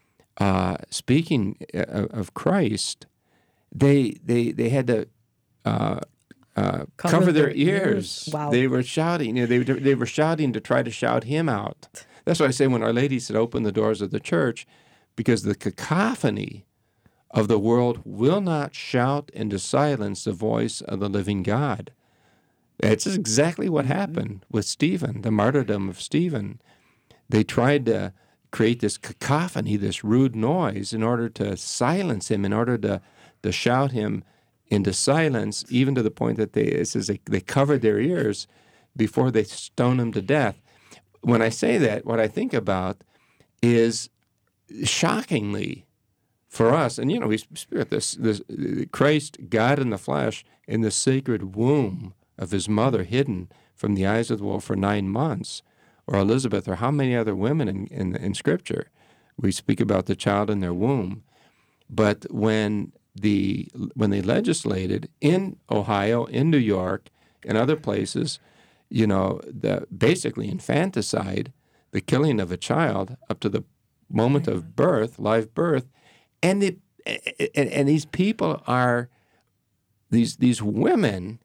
uh, speaking of, of Christ, they they they had to uh, uh, cover, cover their, their ears.
ears. Wow.
They were shouting. You know, they they were shouting to try to shout him out. That's why I say when Our Lady said, "Open the doors of the church," because the cacophony of the world will not shout into silence the voice of the living God. That's exactly what happened with Stephen, the martyrdom of Stephen. They tried to create this cacophony, this rude noise, in order to silence him, in order to, to shout him into silence, even to the point that they, it says they, they covered their ears before they stoned him to death. When I say that, what I think about is, shockingly for us, and you know, we speak this, this Christ, God in the flesh, in the sacred womb of his mother, hidden from the eyes of the world for nine months, or Elizabeth, or how many other women in, in, in Scripture. We speak about the child in their womb. But when the when they legislated in Ohio, in New York, and other places, you know, the basically infanticide, the killing of a child up to the moment of birth, live birth, and the and, and these people are these these women.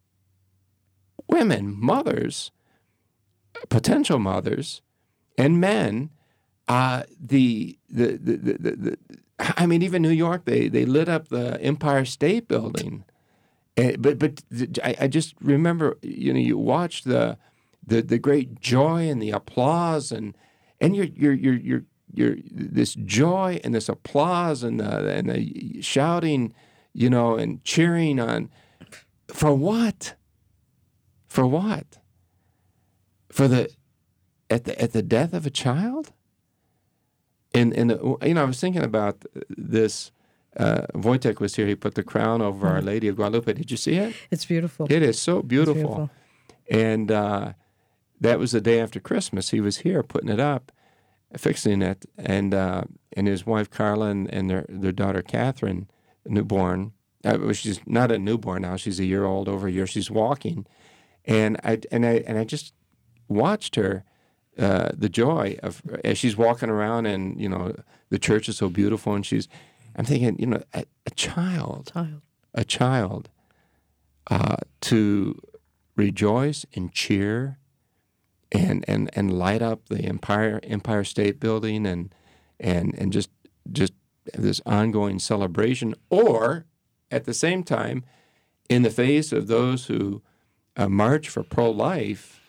Women, mothers, potential mothers, and men. Uh, the, the, the, the, the, the I mean, even New York, they, they lit up the Empire State Building. And, but but I, I just remember, you know, you watch the the the great joy and the applause, and and you're you're you're you're you're this joy and this applause and the and the shouting, you know, and cheering on, for what? For what? For the at the at the death of a child? And and the, you know, I was thinking about this uh, Wojtek was here, he put the crown over
Mm-hmm.
Our Lady of Guadalupe. Did you see it?
It's beautiful.
It is so beautiful.
beautiful.
And uh, that was the day after Christmas. He was here putting it up, fixing it, and uh, and his wife Carla and, and their their daughter Catherine, newborn. Uh, well, she's not a newborn now. She's a year old, over a year. She's walking, and I and I and I just watched her, uh, the joy of as she's walking around, and you know the church is so beautiful, and she's. I'm thinking, you know, a, a child,
Child.
a child, uh, to rejoice and cheer, and and and light up the Empire Empire State Building, and and and just just this ongoing celebration, or at the same time, in the face of those who uh, march for pro-life,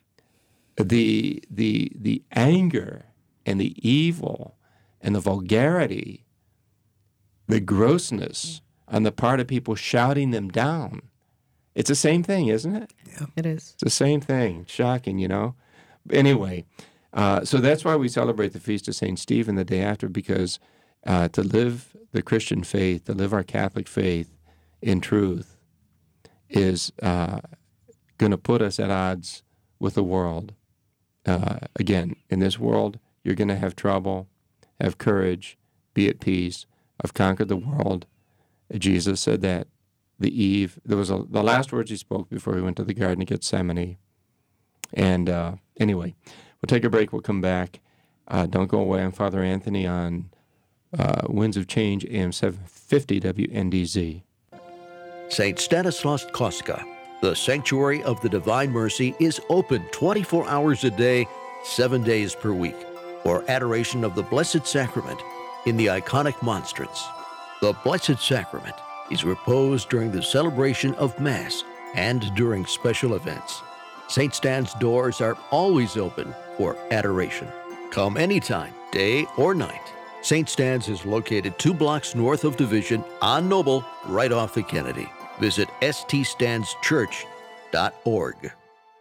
the the the anger and the evil and the vulgarity, the grossness on the part of people shouting them down. It's the same thing, isn't it?
It is.
It's the same thing. Shocking, you know. Anyway, uh, so that's why we celebrate the Feast of Saint Stephen the day after, because uh, to live the Christian faith, to live our Catholic faith in truth, is uh, going to put us at odds with the world. Uh, again, in this world, you're going to have trouble. Have courage. Be at peace. I've conquered the world. Jesus said that. The eve, there was a, the last words he spoke before he went to the Garden of Gethsemane. And uh, anyway, we'll take a break. We'll come back. Uh, don't go away. I'm Father Anthony on uh, Winds of Change, A M seven fifty W N D Z.
Saint Stanislaus Kostka, the Sanctuary of the Divine Mercy, is open twenty-four hours a day, seven days per week, for adoration of the Blessed Sacrament in the iconic monstrance. The Blessed Sacrament is reposed during the celebration of Mass and during special events. Saint Stan's doors are always open for adoration. Come anytime, day or night. Saint Stan's is located two blocks north of Division on Noble, right off the Kennedy. Visit s t stans church dot org.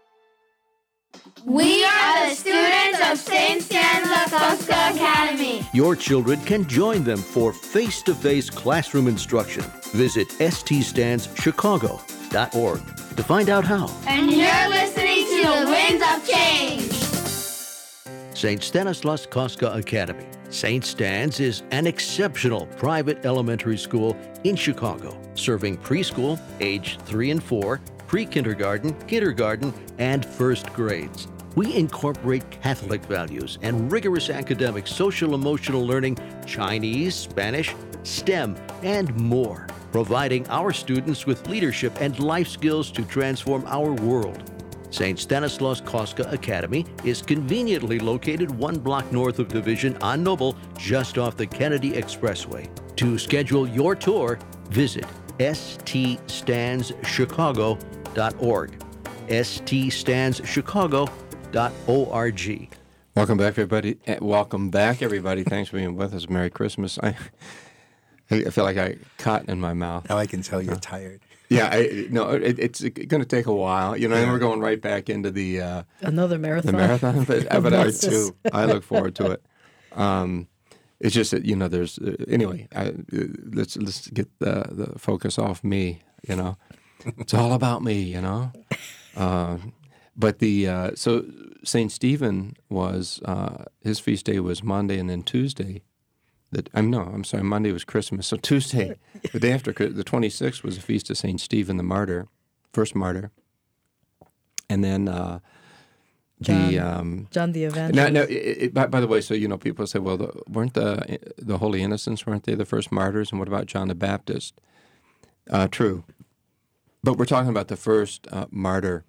We are the students of Saint Stan's Kostka Academy.
Your children can join them for face-to-face classroom instruction. Visit s t stans chicago dot org to find out how.
And you're listening to the Winds of Change.
Saint Stanislaus Kostka Academy. Saint Stan's is an exceptional private elementary school in Chicago, serving preschool, age three and four, pre-kindergarten, kindergarten, and first grades. We incorporate Catholic values and rigorous academic social-emotional learning, Chinese, Spanish, STEM, and more, providing our students with leadership and life skills to transform our world. Saint Stanislaus Kostka Academy is conveniently located one block north of Division on Noble, just off the Kennedy Expressway. To schedule your tour, visit s t stans chicago dot org. s t stans chicago dot org.
Welcome back, everybody. Eh, Welcome back, everybody. Thanks for being with us. Merry Christmas. I, I feel like I got cotton in my mouth.
Now I can tell you're tired.
Yeah, I, no, it, it's going to take a while. You know, and we're going right back into the uh,
Another marathon.
the marathon. But,
Of
but I
buses.
too. I look forward to it. Um, it's just that you know, there's uh, anyway. I, uh, let's let's get the the focus off me. You know, it's all about me. You know, uh, but the uh, so Saint Stephen was uh, his feast day was Monday, and then Tuesday. That I'm no, I'm sorry. Monday was Christmas, so Tuesday, the day after, the twenty-sixth, was the feast of Saint Stephen the martyr, first martyr, and then uh,
John,
the um,
John the Evangelist.
now, now, it, it, by, by the way, so you know, people say, well, the, weren't the the Holy Innocents, weren't they the first martyrs, and what about John the Baptist? Uh, true, but we're talking about the first uh, martyr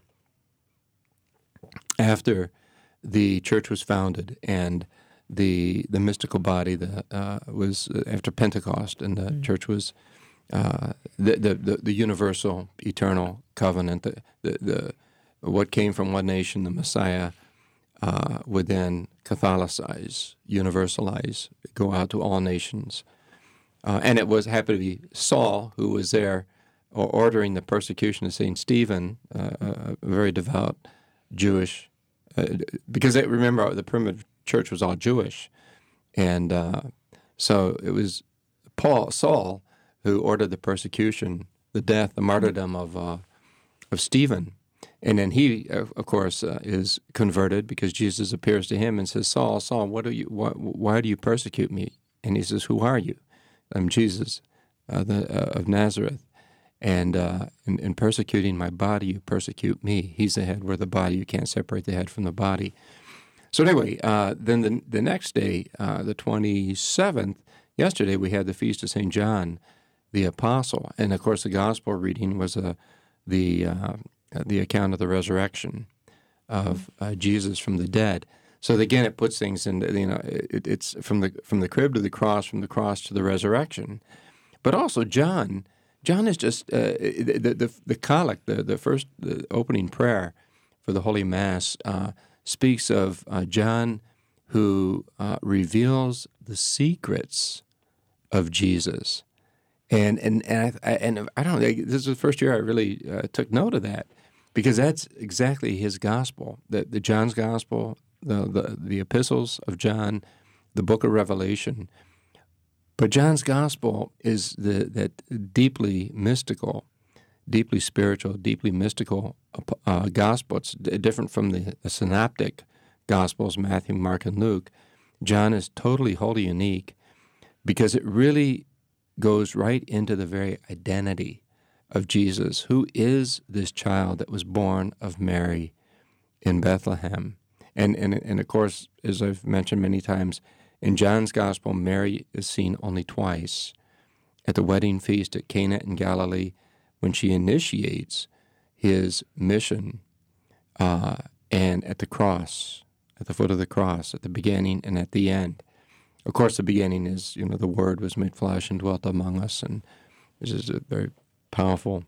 after the church was founded, and the the mystical body the uh, was after Pentecost, and the mm. church was uh, the, the the the universal eternal covenant. The, the the what came from one nation, the Messiah, uh, would then Catholicize, universalize, go out to all nations, uh, and it was happened to be Saul who was there, or ordering the persecution of Saint Stephen, uh, a very devout Jewish, uh, because they, remember the primitive church was all Jewish, and uh, so it was Paul, Saul, who ordered the persecution, the death, the martyrdom of uh, of Stephen. And then he, of course, uh, is converted because Jesus appears to him and says, Saul, Saul, what do you, why, why do you persecute me? And he says, who are you? I'm Jesus uh, the, uh, of Nazareth. And uh, in, in persecuting my body, you persecute me. He's the head, we're the body. You can't separate the head from the body. So anyway, uh, then the, the next day, uh, the twenty-seventh, yesterday we had the Feast of Saint John, the Apostle. And, of course, the Gospel reading was uh, the... Uh, Uh, the account of the resurrection of uh, Jesus from the dead. So again, it puts things in. You know, it, it's from the from the crib to the cross, from the cross to the resurrection. But also John, John is just uh, the the the collect, the the first the opening prayer for the Holy Mass uh, speaks of uh, John, who uh, reveals the secrets of Jesus. And and and I, and I don't know. This is the first year I really uh, took note of that, because that's exactly his gospel. The, the John's gospel, the, the the epistles of John, the book of Revelation. But John's gospel is the that deeply mystical, deeply spiritual, deeply mystical uh, gospel. It's different from the, the synoptic gospels, Matthew, Mark, and Luke. John is totally, wholly unique because it really goes right into the very identity of Jesus. Who is this child that was born of Mary in Bethlehem? And, and, and of course, as I've mentioned many times, in John's Gospel, Mary is seen only twice. At the wedding feast at Cana in Galilee, when she initiates his mission, uh, and at the cross, at the foot of the cross, at the beginning and at the end. Of course, the beginning is, you know, the Word was made flesh and dwelt among us, and this is a very powerful,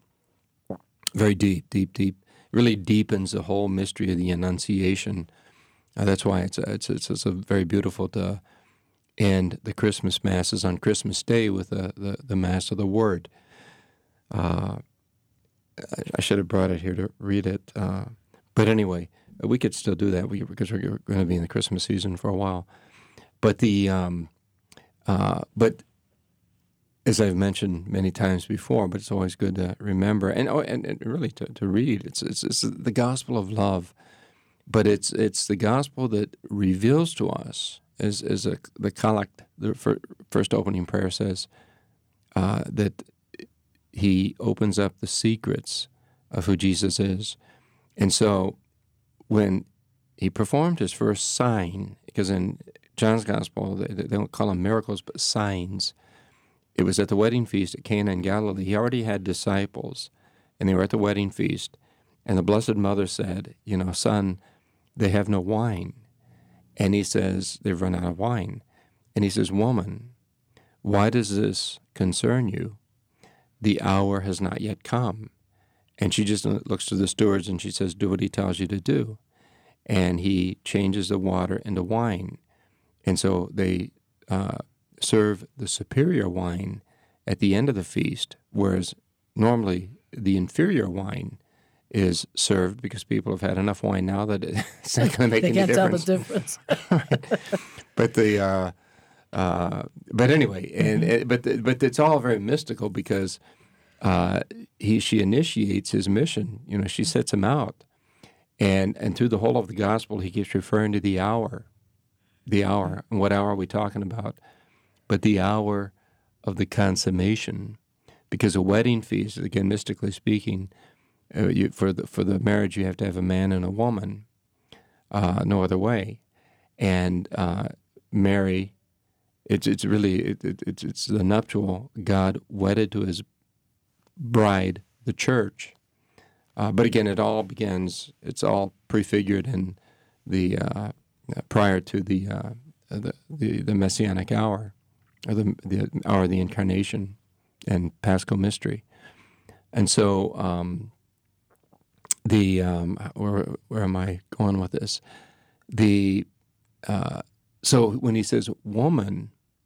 very deep, deep, deep, really deepens the whole mystery of the Annunciation. Uh, that's why it's a, it's, it's, it's a very beautiful to end the Christmas Masses on Christmas Day with the, the, the Mass of the Word. Uh, I, I should have brought it here to read it, uh, but anyway, we could still do that we, because we're going to be in the Christmas season for a while. But the, um, uh, but as I've mentioned many times before, but it's always good to remember and oh, and, and really to, to read. It's, it's it's the gospel of love, but it's it's the gospel that reveals to us, as as a, the collect, the fir, first opening prayer says, uh, that he opens up the secrets of who Jesus is, and so when he performed his first sign, because in John's Gospel, they, they don't call them miracles, but signs. It was at the wedding feast at Cana in Galilee. He already had disciples, and they were at the wedding feast. And the Blessed Mother said, you know, son, they have no wine. And he says, they've run out of wine. And he says, woman, why does this concern you? The hour has not yet come. And she just looks to the stewards and she says, do what he tells you to do. And he changes the water into wine. And so they uh, serve the superior wine at the end of the feast, whereas normally the inferior wine is served because people have had enough wine now that it's not going to make
they
any
difference. They can't
difference.
tell the difference.
But the uh, uh, but anyway, and mm-hmm. but the, but it's all very mystical because uh, he she initiates his mission. You know, she sets him out, and and through the whole of the gospel, he keeps referring to the hour. The hour. And what hour are we talking about? But the hour of the consummation. Because a wedding feast, again, mystically speaking, uh, you, for the for the marriage, you have to have a man and a woman. Uh, no other way. And uh, Mary, it's it's really, it, it, it's, it's the nuptial God wedded to his bride, the church. Uh, but again, it all begins, it's all prefigured in the... Uh, prior to the, uh, the the the Messianic hour, or the the hour of the Incarnation and Paschal mystery, and so um, the um, where where am I going with this? The uh, so when he says woman,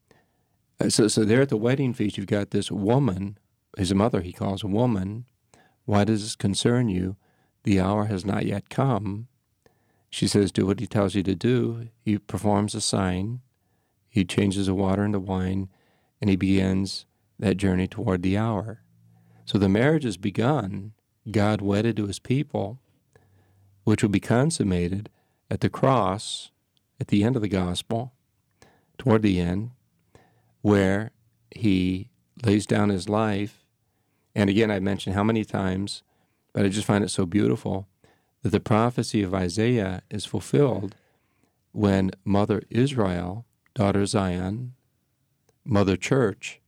so so there at the wedding feast, you've got this woman, his mother he calls a woman. Why does this concern you? The hour has not yet come. She says, do what he tells you to do. He performs a sign. He changes the water into wine, and he begins that journey toward the hour. So the marriage has begun, God wedded to his people, which will be consummated at the cross, at the end of the gospel, toward the end, where he lays down his life. And again, I mentioned how many times, but I just find it so beautiful that the prophecy of Isaiah is fulfilled when Mother Israel, Daughter Zion, Mother Church,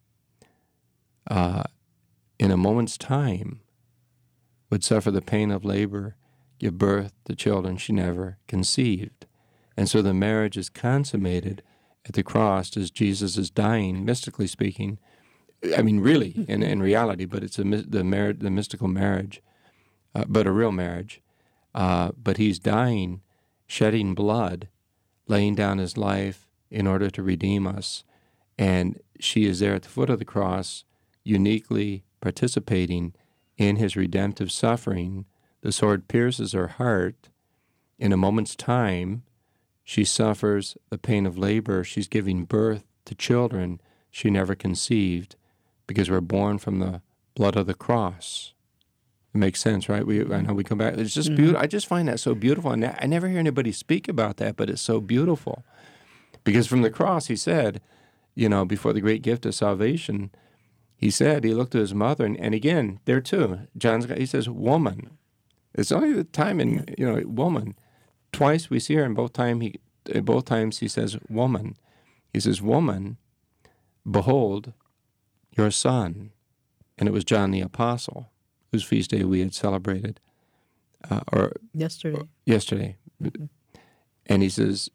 uh, in a moment's time would suffer the pain of labor, give birth to children she never conceived. And so the marriage is consummated at the cross as Jesus is dying, mystically speaking. I mean, really, in, in reality, but it's a, the, marriage, the mystical marriage, uh, but a real marriage. Uh, but he's dying, shedding blood, laying down his life in order to redeem us. And she is there at the foot of the cross, uniquely participating in his redemptive suffering. The sword pierces her heart. In a moment's time, she suffers the pain of labor. She's giving birth to children she never conceived because we're born from the blood of the cross. It makes sense, right? We, I know we come back. It's just mm-hmm. beautiful. I just find that so beautiful. And I never hear anybody speak about that, but it's so beautiful. Because from the cross, he said, you know, before the great gift of salvation, he said, he looked at his mother, and, and again, there too, John's, he says, woman. It's only the time in, you know, woman. Twice we see her, and both time he, both times he says, woman. He says, woman, behold your son. And it was John the Apostle, whose feast day we had celebrated. Uh, or
Yesterday.
Or yesterday. Mm-hmm. And he says,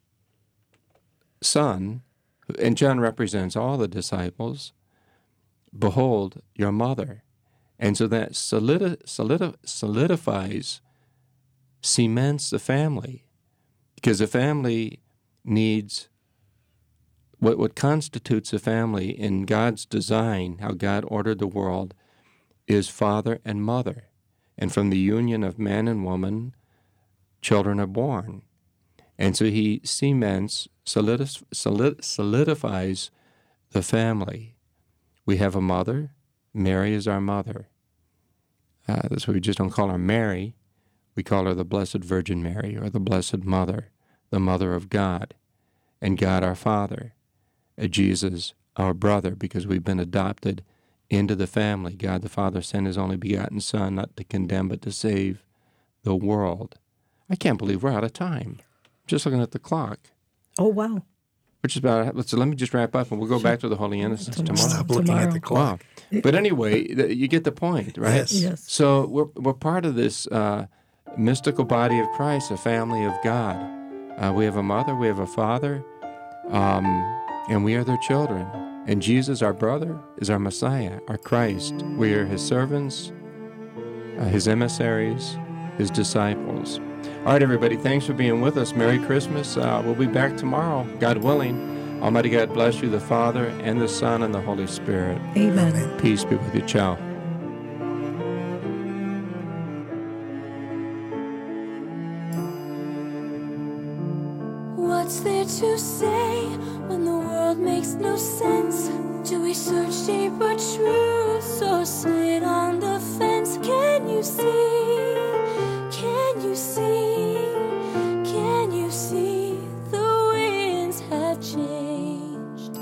son, and John represents all the disciples, behold your mother. And so that solidi- solidi- solidifies, cements the family, because a family needs, what, what constitutes a family in God's design, how God ordered the world, is father and mother. And from the union of man and woman, children are born. And so he cements, solidif- solid- solidifies the family. We have a mother. Mary is our mother. Uh, that's why we just don't call her Mary. We call her the Blessed Virgin Mary, or the Blessed Mother, the Mother of God, and God our Father, uh, Jesus our brother, because we've been adopted into the family. God the Father sent his only begotten Son, not to condemn, but to save the world. I can't believe we're out of time. Just looking at the clock.
Oh, wow.
Which is about, let's, let me just wrap up, and we'll go back to the Holy Innocents tomorrow.
Stop looking
Tomorrow.
at the clock.
Wow. But anyway, the, you get the point, right?
Yes.
Yes.
So we're, we're part of this uh, mystical body of Christ, a family of God. Uh, we have a mother, we have a father, um, and we are their children. And Jesus, our brother, is our Messiah, our Christ. We are his servants, uh, his emissaries, his disciples. All right, everybody, thanks for being with us. Merry Christmas. Uh, we'll be back tomorrow, God willing. Almighty God bless you, the Father, and the Son, and the Holy Spirit.
Amen.
Peace be with you. Ciao.
What's there to say when the world makes no sense? Do we search deeper truths or sit on the fence? Can you see? Can you see? Can you see the winds have changed?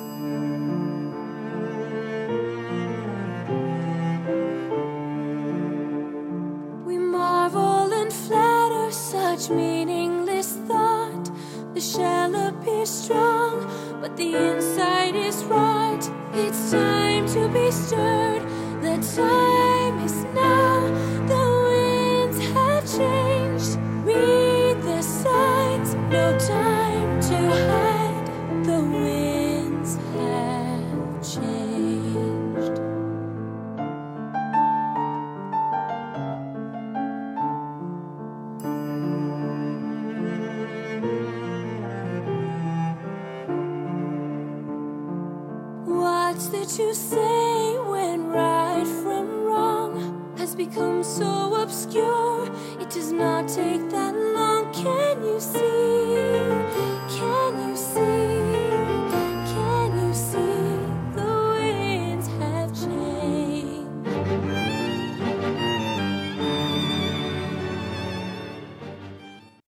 We marvel and flatter such meaningless thought. The shell appears strong, but the inside is rot. It's time to be stirred. The time is now. The winds have changed. Read the signs. No time to hide. The winds have changed. What's there to say when right from wrong has become so obscure? It does not take that long. Can you see?